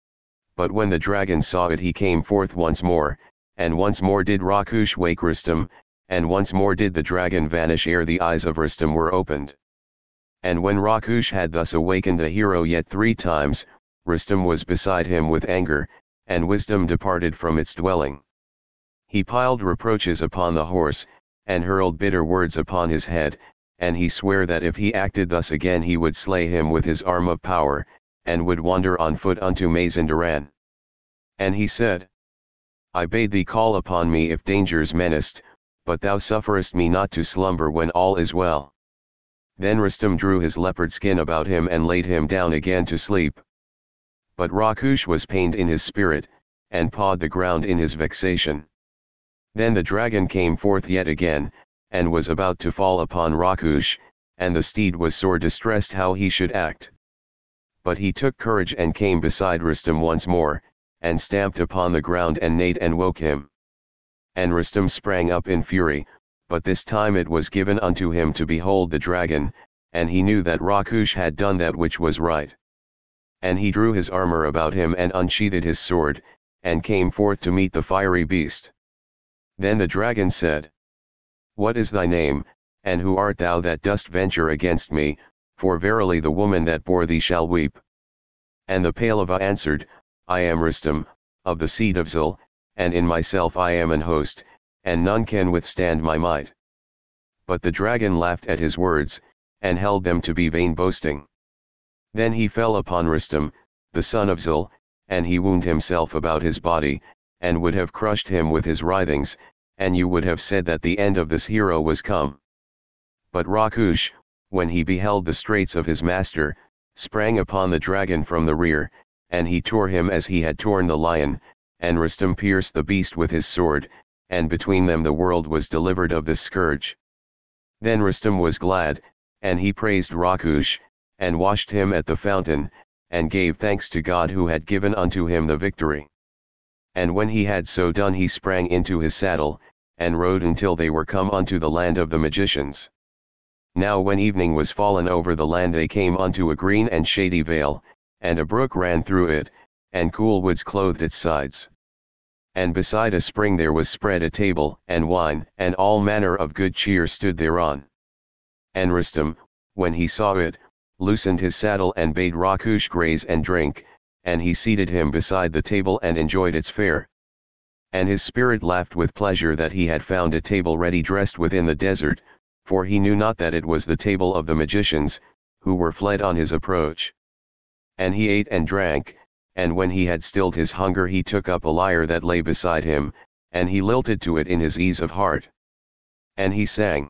But when the dragon saw it he came forth once more, and once more did Rakush wake Rustam, and once more did the dragon vanish ere the eyes of Rustam were opened. And when Rakush had thus awakened the hero yet three times, Rustam was beside him with anger, and wisdom departed from its dwelling. He piled reproaches upon the horse, and hurled bitter words upon his head, and he sware that if he acted thus again he would slay him with his arm of power, and would wander on foot unto Mazandaran. And he said, I bade thee call upon me if dangers menaced, but thou sufferest me not to slumber when all is well. Then Rustam drew his leopard skin about him and laid him down again to sleep. But Rakush was pained in his spirit, and pawed the ground in his vexation. Then the dragon came forth yet again, and was about to fall upon Rakush, and the steed was sore distressed how he should act. But he took courage and came beside Rustam once more, and stamped upon the ground and neighed and woke him. And Rustam sprang up in fury, but this time it was given unto him to behold the dragon, and he knew that Rakush had done that which was right. And he drew his armor about him and unsheathed his sword, and came forth to meet the fiery beast. Then the dragon said, What is thy name, and who art thou that dost venture against me, for verily the woman that bore thee shall weep. And the Pahlava answered, I am Rustum, of the seed of Zul, and in myself I am an host, and none can withstand my might. But the dragon laughed at his words, and held them to be vain boasting. Then he fell upon Rustum, the son of Zul, and he wound himself about his body, and would have crushed him with his writhings, and you would have said that the end of this hero was come. But Rakush, when he beheld the straits of his master, sprang upon the dragon from the rear, and he tore him as he had torn the lion, and Rustum pierced the beast with his sword, and between them the world was delivered of this scourge. Then Rustum was glad, and he praised Rakush, and washed him at the fountain, and gave thanks to God who had given unto him the victory. And when he had so done he sprang into his saddle, and rode until they were come unto the land of the magicians. Now when evening was fallen over the land they came unto a green and shady vale, and a brook ran through it, and cool woods clothed its sides. And beside a spring there was spread a table, and wine, and all manner of good cheer stood thereon. And Rustum, when he saw it, loosened his saddle and bade Rakush graze and drink, and he seated him beside the table and enjoyed its fare. And his spirit laughed with pleasure that he had found a table ready dressed within the desert, for he knew not that it was the table of the magicians, who were fled on his approach. And he ate and drank, and when he had stilled his hunger he took up a lyre that lay beside him, and he lilted to it in his ease of heart. And he sang.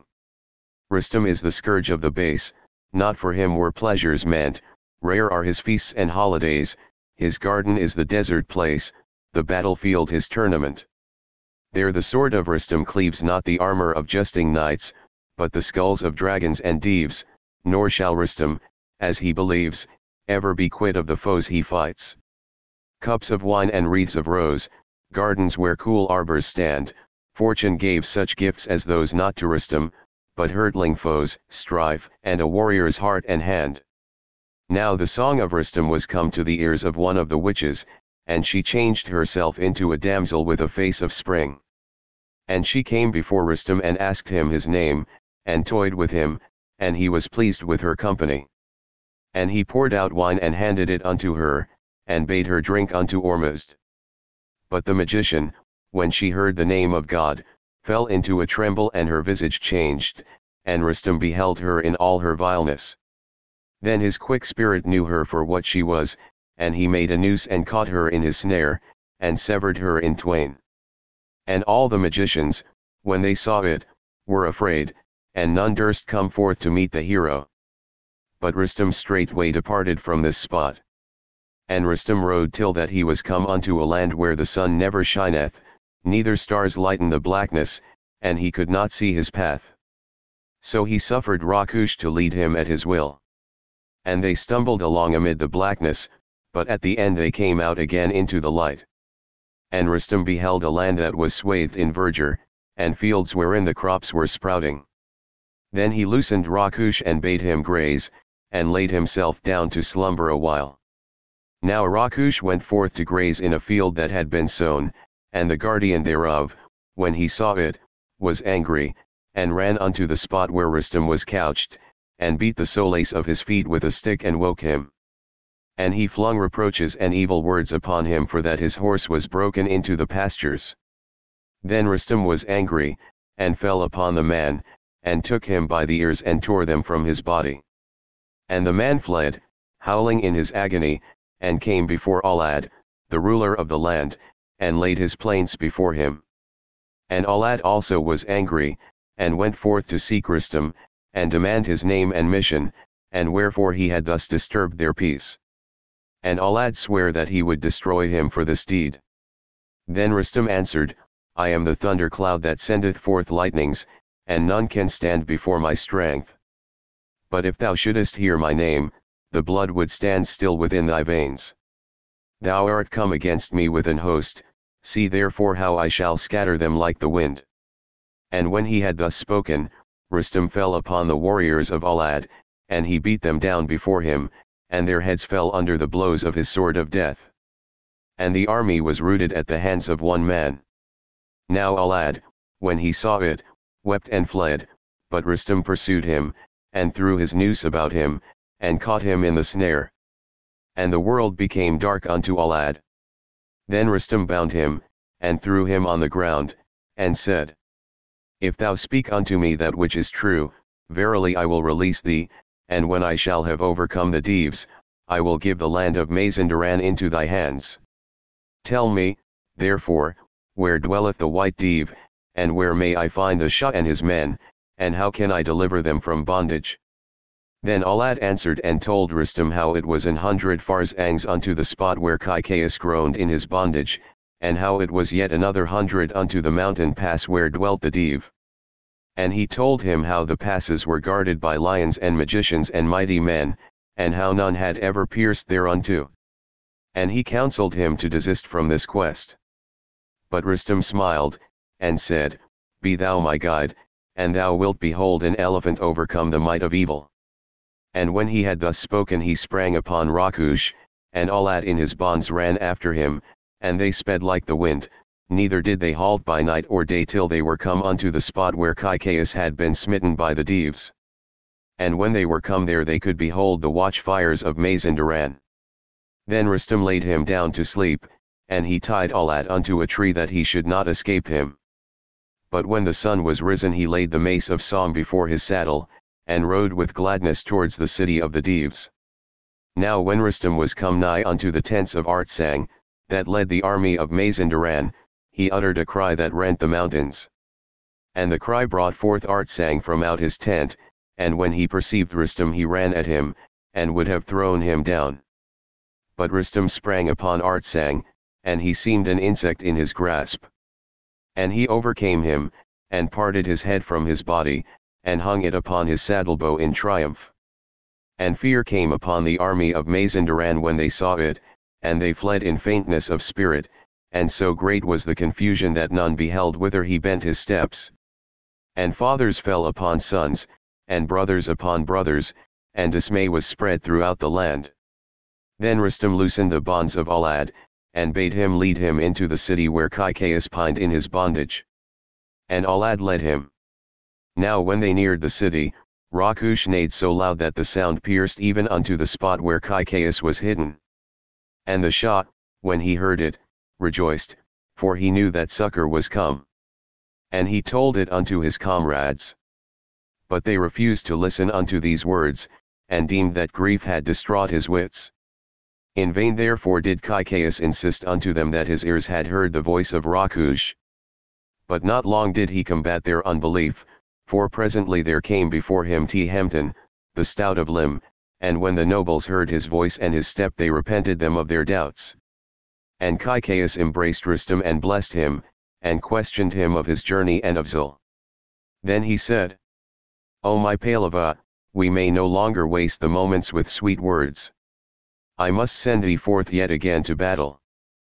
Rustum is the scourge of the base, not for him were pleasures meant, rare are his feasts and holidays, his garden is the desert place, the battlefield his tournament. There the sword of Rustum cleaves not the armor of jesting knights, but the skulls of dragons and deeves, nor shall Rustum, as he believes, ever be quit of the foes he fights. Cups of wine and wreaths of rose, gardens where cool arbors stand, fortune gave such gifts as those not to Rustum, but hurtling foes, strife, and a warrior's heart and hand. Now the song of Rustum was come to the ears of one of the witches, and she changed herself into a damsel with a face of spring. And she came before Rustum and asked him his name, and toyed with him, and he was pleased with her company. And he poured out wine and handed it unto her, and bade her drink unto Ormuzd. But the magician, when she heard the name of God, fell into a tremble and her visage changed, and Rustum beheld her in all her vileness. Then his quick spirit knew her for what she was, and he made a noose and caught her in his snare, and severed her in twain. And all the magicians, when they saw it, were afraid, and none durst come forth to meet the hero. But Rustum straightway departed from this spot. And Rustum rode till that he was come unto a land where the sun never shineth, neither stars lighten the blackness, and he could not see his path. So he suffered Rakush to lead him at his will. And they stumbled along amid the blackness, but at the end they came out again into the light. And Rustum beheld a land that was swathed in verdure, and fields wherein the crops were sprouting. Then he loosened Rakush and bade him graze, and laid himself down to slumber a while. Now Rakush went forth to graze in a field that had been sown, and the guardian thereof, when he saw it, was angry, and ran unto the spot where Rustum was couched, and beat the solace of his feet with a stick and woke him. And he flung reproaches and evil words upon him for that his horse was broken into the pastures. Then Rustum was angry, and fell upon the man, and took him by the ears and tore them from his body. And the man fled, howling in his agony, and came before Alad, the ruler of the land, and laid his plaints before him. And Alad also was angry, and went forth to seek Rustum, and demand his name and mission, and wherefore he had thus disturbed their peace. And Alad sware that he would destroy him for this deed. Then Rustum answered, I am the thunder cloud that sendeth forth lightnings, and none can stand before my strength. But if thou shouldest hear my name, the blood would stand still within thy veins. Thou art come against me with an host, see therefore how I shall scatter them like the wind. And when he had thus spoken, Rustum fell upon the warriors of Alad, and he beat them down before him, and their heads fell under the blows of his sword of death. And the army was routed at the hands of one man. Now Alad, when he saw it, wept and fled, But Rustum pursued him, and threw his noose about him, and caught him in the snare. And the world became dark unto Alad. Then Rustum bound him, and threw him on the ground, and said, If thou speak unto me that which is true, verily I will release thee, and when I shall have overcome the Deves, I will give the land of Mazandaran into thy hands. Tell me, therefore, where dwelleth the white Deve, and where may I find the Shah and his men, and how can I deliver them from bondage? Then Alad answered and told Rustum how it was an hundred farsangs unto the spot where Kaikaias groaned in his bondage, and how it was yet another hundred unto the mountain pass where dwelt the Deve. And he told him how the passes were guarded by lions and magicians and mighty men, and how none had ever pierced thereunto. And he counselled him to desist from this quest. But Rustum smiled, and said, Be thou my guide, and thou wilt behold an elephant overcome the might of evil. And when he had thus spoken he sprang upon Rakush, and Alad in his bonds ran after him, and they sped like the wind, neither did they halt by night or day till they were come unto the spot where Kaikaias had been smitten by the Deves. And when they were come there they could behold the watchfires of Mazandaran. Then Rustum laid him down to sleep, and he tied Alad unto a tree that he should not escape him. But when the sun was risen he laid the mace of song before his saddle, and rode with gladness towards the city of the Deves. Now when Rustum was come nigh unto the tents of Artsang, that led the army of Mazandaran, he uttered a cry that rent the mountains. And the cry brought forth Artsang from out his tent, and when he perceived Rustum he ran at him, and would have thrown him down. But Rustum sprang upon Artsang, and he seemed an insect in his grasp. And he overcame him, and parted his head from his body, and hung it upon his saddlebow in triumph. And fear came upon the army of Mazandaran when they saw it, and they fled in faintness of spirit, and so great was the confusion that none beheld whither he bent his steps. And fathers fell upon sons, and brothers upon brothers, and dismay was spread throughout the land. Then Rustum loosened the bonds of Alad, and bade him lead him into the city where Kaikaias pined in his bondage. And Alad led him. Now when they neared the city, Rakush neighed so loud that the sound pierced even unto the spot where Kaikaias was hidden. And the Shah, when he heard it, rejoiced, for he knew that succor was come. And he told it unto his comrades. But they refused to listen unto these words, and deemed that grief had distraught his wits. In vain therefore did Kaikaias insist unto them that his ears had heard the voice of Rakush. But not long did he combat their unbelief, for presently there came before him Tehemten, the stout of limb, and when the nobles heard his voice and his step they repented them of their doubts. And Kaikaias embraced Rustum and blessed him, and questioned him of his journey and of Zul. Then he said, O my Palava, we may no longer waste the moments with sweet words. I must send thee forth yet again to battle.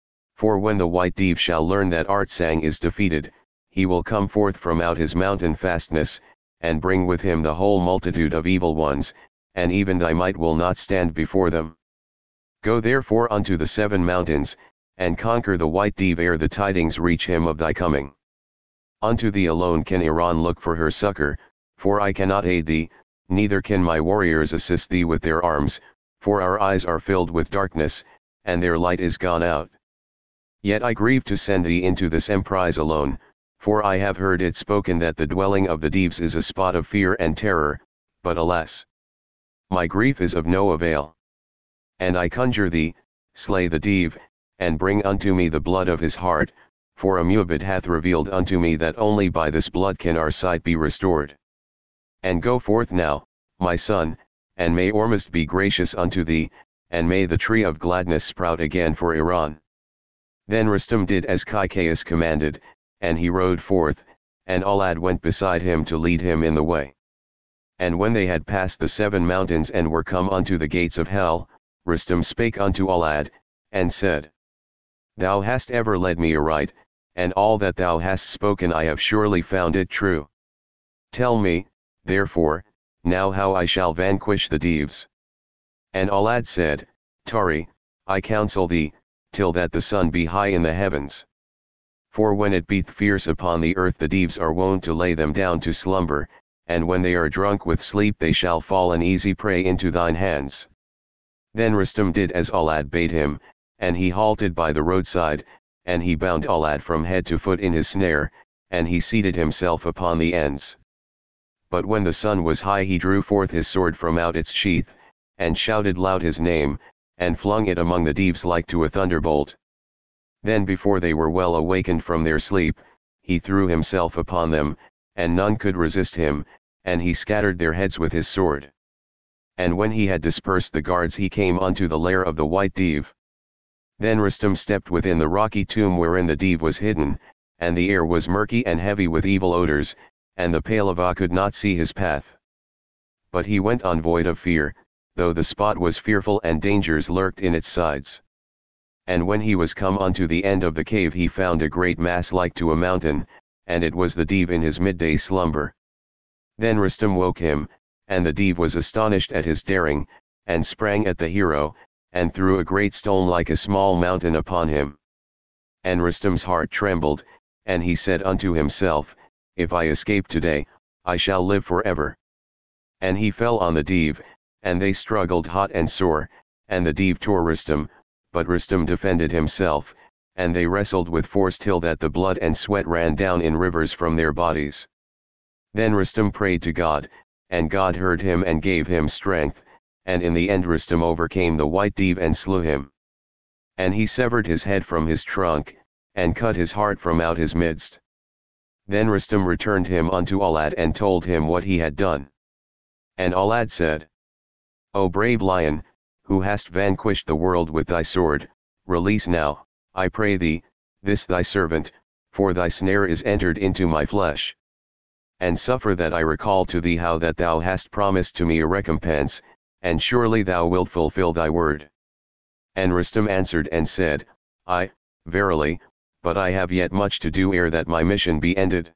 For when the white Deve shall learn that Artsang is defeated, he will come forth from out his mountain fastness, and bring with him the whole multitude of evil ones, and even thy might will not stand before them. Go therefore unto the seven mountains, and conquer the white Deve ere the tidings reach him of thy coming. Unto thee alone can Iran look for her succor, for I cannot aid thee, neither can my warriors assist thee with their arms, for our eyes are filled with darkness, and their light is gone out. Yet I grieve to send thee into this emprise alone, for I have heard it spoken that the dwelling of the Deves is a spot of fear and terror, but alas! My grief is of no avail. And I conjure thee, slay the Deve, and bring unto me the blood of his heart, for Amuabad hath revealed unto me that only by this blood can our sight be restored. And go forth now, my son, and may Ormuzd be gracious unto thee, and may the tree of gladness sprout again for Iran. Then Rustum did as Kaikaias commanded, and he rode forth, and Alad went beside him to lead him in the way. And when they had passed the seven mountains and were come unto the gates of hell, Rustum spake unto Alad, and said, Thou hast ever led me aright, and all that thou hast spoken I have surely found it true. Tell me, therefore, now how I shall vanquish the Deves. And Alad said, Tari, I counsel thee, till that the sun be high in the heavens. For when it beeth fierce upon the earth the Deves are wont to lay them down to slumber, and when they are drunk with sleep they shall fall an easy prey into thine hands. Then Rustum did as Aulad bade him, and he halted by the roadside, and he bound Aulad from head to foot in his snare, and he seated himself upon the ends. But when the sun was high he drew forth his sword from out its sheath, and shouted loud his name, and flung it among the Deevs like to a thunderbolt. Then before they were well awakened from their sleep, he threw himself upon them, and none could resist him, and he scattered their heads with his sword. And when he had dispersed the guards he came unto the lair of the white Deev. Then Rustum stepped within the rocky tomb wherein the Deev was hidden, and the air was murky and heavy with evil odors, and the Pahlava could not see his path. But he went on void of fear, though the spot was fearful and dangers lurked in its sides. And when he was come unto the end of the cave he found a great mass like to a mountain, and it was the Deev in his midday slumber. Then Rustum woke him, and the Deev was astonished at his daring, and sprang at the hero, and threw a great stone like a small mountain upon him. And Rustum's heart trembled, and he said unto himself, If I escape today, I shall live forever. And he fell on the Deev, and they struggled hot and sore, and the Deev tore Rustum, but Rustum defended himself, and they wrestled with force till that the blood and sweat ran down in rivers from their bodies. Then Rustum prayed to God, and God heard him and gave him strength, and in the end Rustum overcame the white Deev and slew him. And he severed his head from his trunk, and cut his heart from out his midst. Then Rustum returned him unto Aulad and told him what he had done. And Aulad said, O brave lion, who hast vanquished the world with thy sword, release now, I pray thee, this thy servant, for thy snare is entered into my flesh. And suffer that I recall to thee how that thou hast promised to me a recompense, and surely thou wilt fulfill thy word. And Rustum answered and said, I, verily, but I have yet much to do ere that my mission be ended.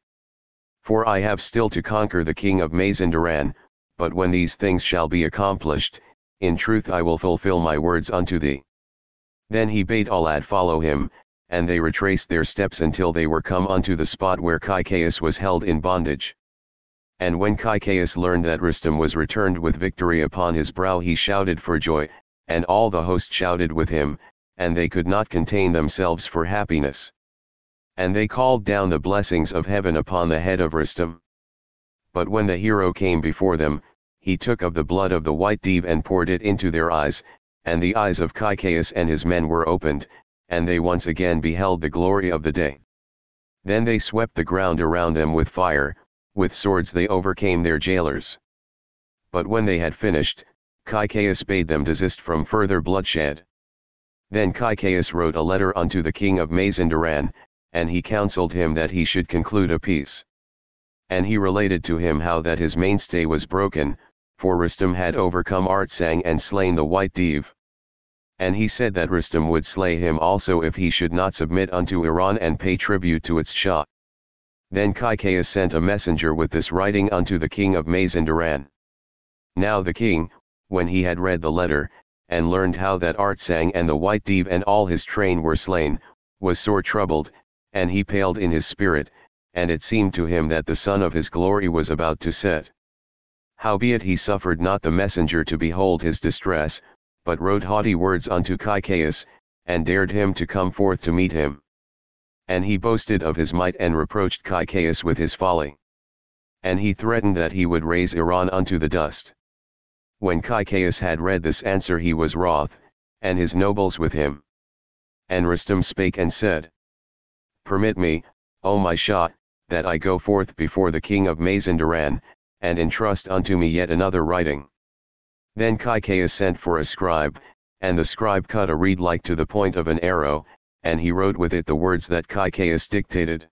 For I have still to conquer the king of Mazandaran, but when these things shall be accomplished, in truth I will fulfill my words unto thee. Then he bade Aulad follow him, and they retraced their steps until they were come unto the spot where Caicus was held in bondage. And when Caicus learned that Rustum was returned with victory upon his brow he shouted for joy, and all the host shouted with him, and they could not contain themselves for happiness. And they called down the blessings of heaven upon the head of Rustum. But when the hero came before them, he took of the blood of the white Deev and poured it into their eyes, and the eyes of Caicus and his men were opened, and they once again beheld the glory of the day. Then they swept the ground around them with fire, with swords they overcame their jailers. But when they had finished, Caicus bade them desist from further bloodshed. Then Caicus wrote a letter unto the king of Mazandaran, and he counselled him that he should conclude a peace. And he related to him how that his mainstay was broken, for Rustum had overcome Artsang and slain the white Deev. And he said that Rustum would slay him also if he should not submit unto Iran and pay tribute to its Shah. Then Caicus sent a messenger with this writing unto the king of Mazandaran. Now the king, when he had read the letter, and learned how that Artsang and the white Deev and all his train were slain, was sore troubled, and he paled in his spirit, and it seemed to him that the sun of his glory was about to set. Howbeit he suffered not the messenger to behold his distress, but wrote haughty words unto Caicus, and dared him to come forth to meet him. And he boasted of his might and reproached Caicus with his folly. And he threatened that he would raise Iran unto the dust. When Caicus had read this answer he was wroth, and his nobles with him. And Rustum spake and said, Permit me, O my Shah, that I go forth before the king of Mazandaran, and entrust unto me yet another writing. Then Caicus sent for a scribe, and the scribe cut a reed like to the point of an arrow, and he wrote with it the words that Caicus dictated.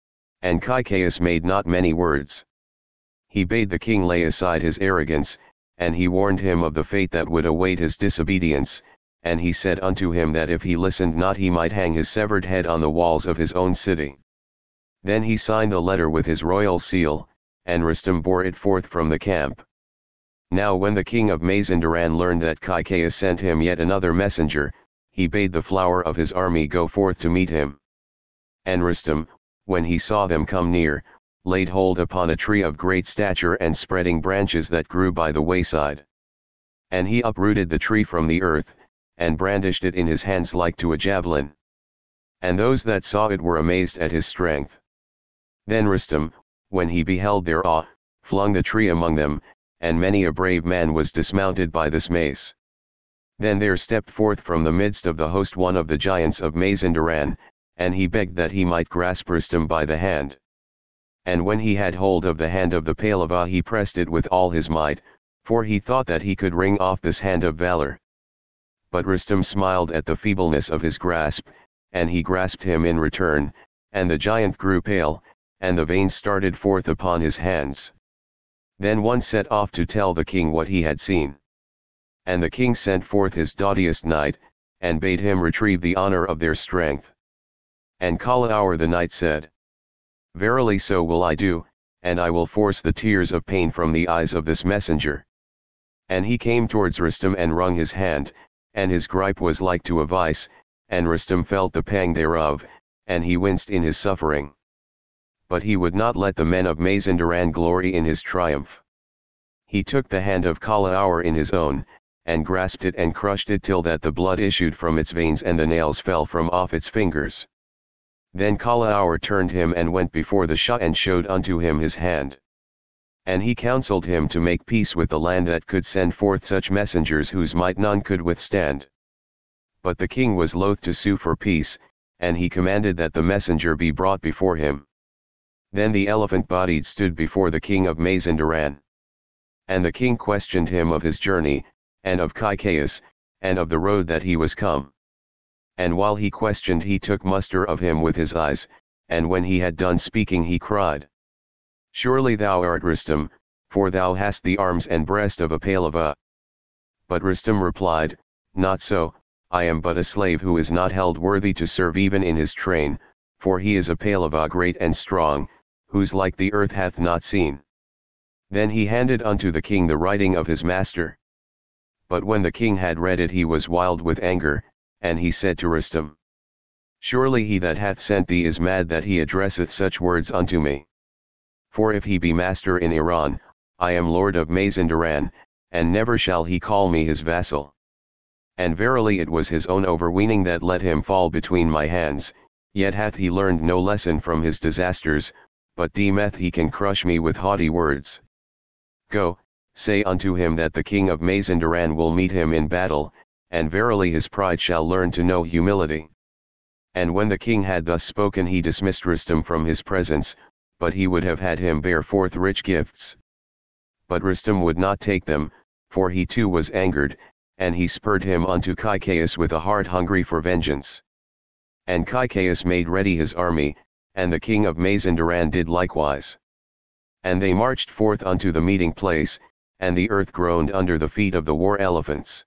And Caicus made not many words. He bade the king lay aside his arrogance, and he warned him of the fate that would await his disobedience, and he said unto him that if he listened not he might hang his severed head on the walls of his own city. Then he signed the letter with his royal seal, and Rustum bore it forth from the camp. Now when the king of Mazandaran learned that Caicus sent him yet another messenger, he bade the flower of his army go forth to meet him. And Rustum, when he saw them come near, laid hold upon a tree of great stature and spreading branches that grew by the wayside. And he uprooted the tree from the earth, and brandished it in his hands like to a javelin. And those that saw it were amazed at his strength. Then Rustum, when he beheld their awe, flung the tree among them, and many a brave man was dismounted by this mace. Then there stepped forth from the midst of the host one of the giants of Mazandaran, and he begged that he might grasp Rustum by the hand. And when he had hold of the hand of the Pallava he pressed it with all his might, for he thought that he could wring off this hand of valor. But Rustum smiled at the feebleness of his grasp, and he grasped him in return, and the giant grew pale, and the veins started forth upon his hands. Then one set off to tell the king what he had seen. And the king sent forth his doughtiest knight, and bade him retrieve the honor of their strength. And Kalaur the knight said, Verily so will I do, and I will force the tears of pain from the eyes of this messenger. And he came towards Rustum and wrung his hand, and his gripe was like to a vice, and Rustum felt the pang thereof, and he winced in his suffering. But he would not let the men of Mazandaran glory in his triumph. He took the hand of Kalaur in his own, and grasped it and crushed it till that the blood issued from its veins and the nails fell from off its fingers. Then Kalaur turned him and went before the Shah and showed unto him his hand. And he counselled him to make peace with the land that could send forth such messengers whose might none could withstand. But the king was loath to sue for peace, and he commanded that the messenger be brought before him. Then the elephant-bodied stood before the king of Mazandaran. And the king questioned him of his journey, and of Caicus, and of the road that he was come. And while he questioned he took muster of him with his eyes, and when he had done speaking he cried, Surely thou art Rustum, for thou hast the arms and breast of a Pallava. But Rustum replied, Not so, I am but a slave who is not held worthy to serve even in his train, for he is a Pallava great and strong, whose like the earth hath not seen. Then he handed unto the king the writing of his master. But when the king had read it he was wild with anger, and he said to Rustum, Surely he that hath sent thee is mad that he addresseth such words unto me. For if he be master in Iran, I am lord of Mazandaran, and never shall he call me his vassal. And verily it was his own overweening that let him fall between my hands, yet hath he learned no lesson from his disasters, but deemeth he can crush me with haughty words. Go, say unto him that the king of Mazandaran will meet him in battle, and verily his pride shall learn to know humility. And when the king had thus spoken he dismissed Rustum from his presence, but he would have had him bear forth rich gifts. But Rustum would not take them, for he too was angered, and he spurred him unto Caicus with a heart hungry for vengeance. And Caicus made ready his army, and the king of Mazandaran did likewise. And they marched forth unto the meeting place, and the earth groaned under the feet of the war elephants.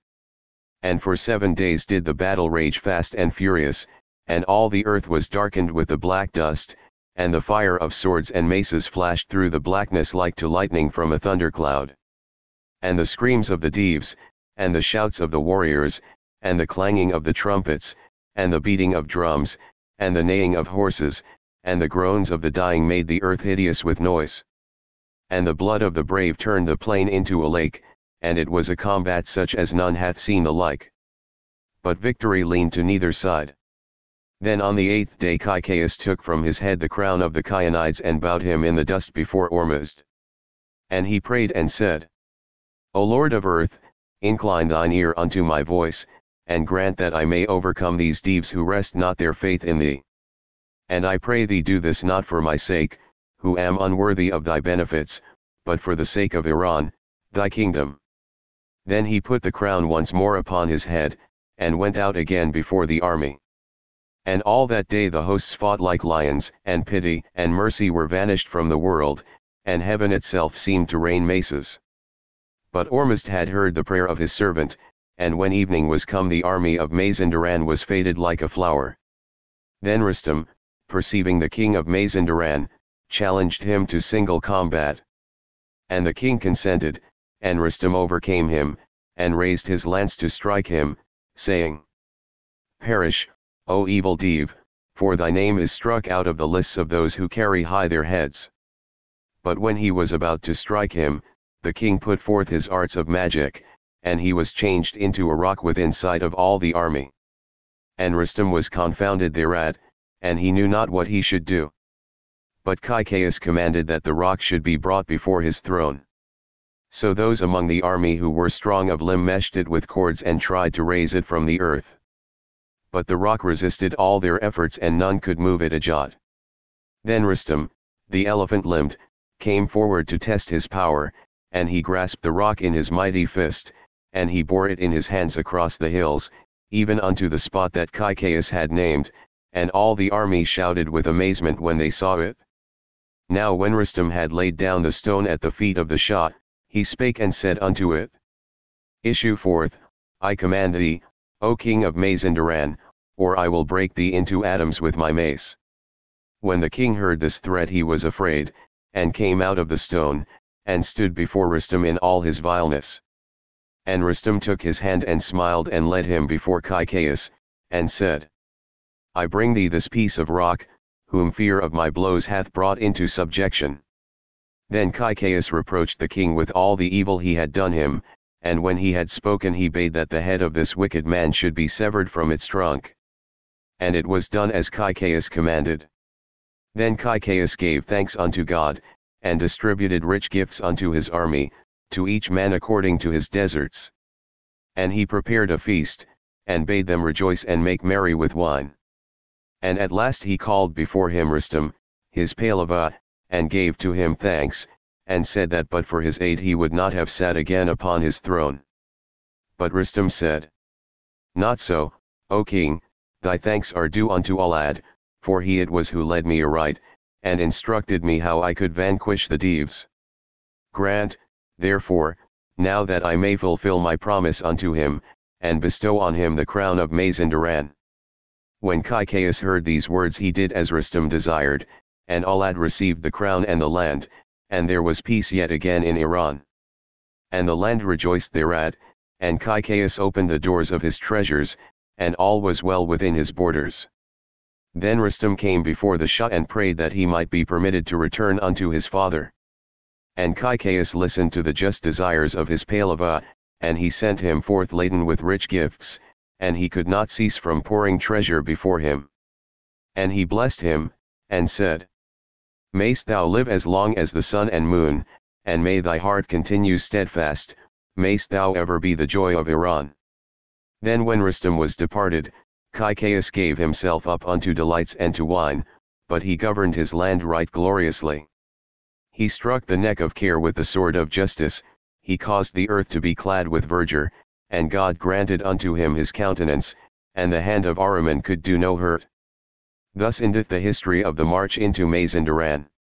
And for seven days did the battle rage fast and furious, and all the earth was darkened with the black dust, and the fire of swords and maces flashed through the blackness like to lightning from a thundercloud. And the screams of the Devs, and the shouts of the warriors, and the clanging of the trumpets, and the beating of drums, and the neighing of horses, and the groans of the dying made the earth hideous with noise. And the blood of the brave turned the plain into a lake, and it was a combat such as none hath seen the like. But victory leaned to neither side. Then on the eighth day Caicus took from his head the crown of the Chionides and bowed him in the dust before Ormuzd. And he prayed and said, O Lord of earth, incline thine ear unto my voice, and grant that I may overcome these Devs who rest not their faith in thee. And I pray thee do this not for my sake, who am unworthy of thy benefits, but for the sake of Iran, thy kingdom. Then he put the crown once more upon his head, and went out again before the army. And all that day the hosts fought like lions, and pity and mercy were vanished from the world, and heaven itself seemed to rain maces. But Ormuzd had heard the prayer of his servant, and when evening was come the army of Mazandaran was faded like a flower. Then Rustum, perceiving the king of Mazandaran, challenged him to single combat. And the king consented, and Rustum overcame him, and raised his lance to strike him, saying, Perish, O evil Dev, for thy name is struck out of the lists of those who carry high their heads. But when he was about to strike him, the king put forth his arts of magic, and he was changed into a rock within sight of all the army. And Rustum was confounded thereat, and he knew not what he should do. But Kychaeus commanded that the rock should be brought before his throne. So those among the army who were strong of limb meshed it with cords and tried to raise it from the earth. But the rock resisted all their efforts and none could move it a jot. Then Rustum, the elephant-limbed, came forward to test his power, and he grasped the rock in his mighty fist, and he bore it in his hands across the hills, even unto the spot that Kychaeus had named, and all the army shouted with amazement when they saw it. Now when Rustum had laid down the stone at the feet of the Shah, he spake and said unto it, Issue forth, I command thee, O king of Mazandaran, or I will break thee into atoms with my mace. When the king heard this threat he was afraid, and came out of the stone, and stood before Rustum in all his vileness. And Rustum took his hand and smiled and led him before Kychaeus, and said, I bring thee this piece of rock, whom fear of my blows hath brought into subjection. Then Kychaeus reproached the king with all the evil he had done him, and when he had spoken he bade that the head of this wicked man should be severed from its trunk. And it was done as Kychaeus commanded. Then Kychaeus gave thanks unto God, and distributed rich gifts unto his army, to each man according to his deserts. And he prepared a feast, and bade them rejoice and make merry with wine. And at last he called before him Rustum, his Pahlava, and gave to him thanks, and said that but for his aid he would not have sat again upon his throne. But Rustum said, Not so, O king, thy thanks are due unto Alad, for he it was who led me aright, and instructed me how I could vanquish the Deevs. Grant, therefore, now that I may fulfill my promise unto him, and bestow on him the crown of Mazandaran. When Kychaeus heard these words he did as Rustum desired, and Alad received the crown and the land, and there was peace yet again in Iran. And the land rejoiced thereat, and Kychaeus opened the doors of his treasures, and all was well within his borders. Then Rustum came before the Shah and prayed that he might be permitted to return unto his father. And Kychaeus listened to the just desires of his Pahlava, and he sent him forth laden with rich gifts, and he could not cease from pouring treasure before him. And he blessed him, and said, Mayst thou live as long as the sun and moon, and may thy heart continue steadfast, mayst thou ever be the joy of Iran. Then when Rustum was departed, Kychaeus gave himself up unto delights and to wine, but he governed his land right gloriously. He struck the neck of care with the sword of justice, he caused the earth to be clad with verdure, and God granted unto him his countenance, and the hand of Ahriman could do no hurt. Thus endeth the history of the march into Mazandaran.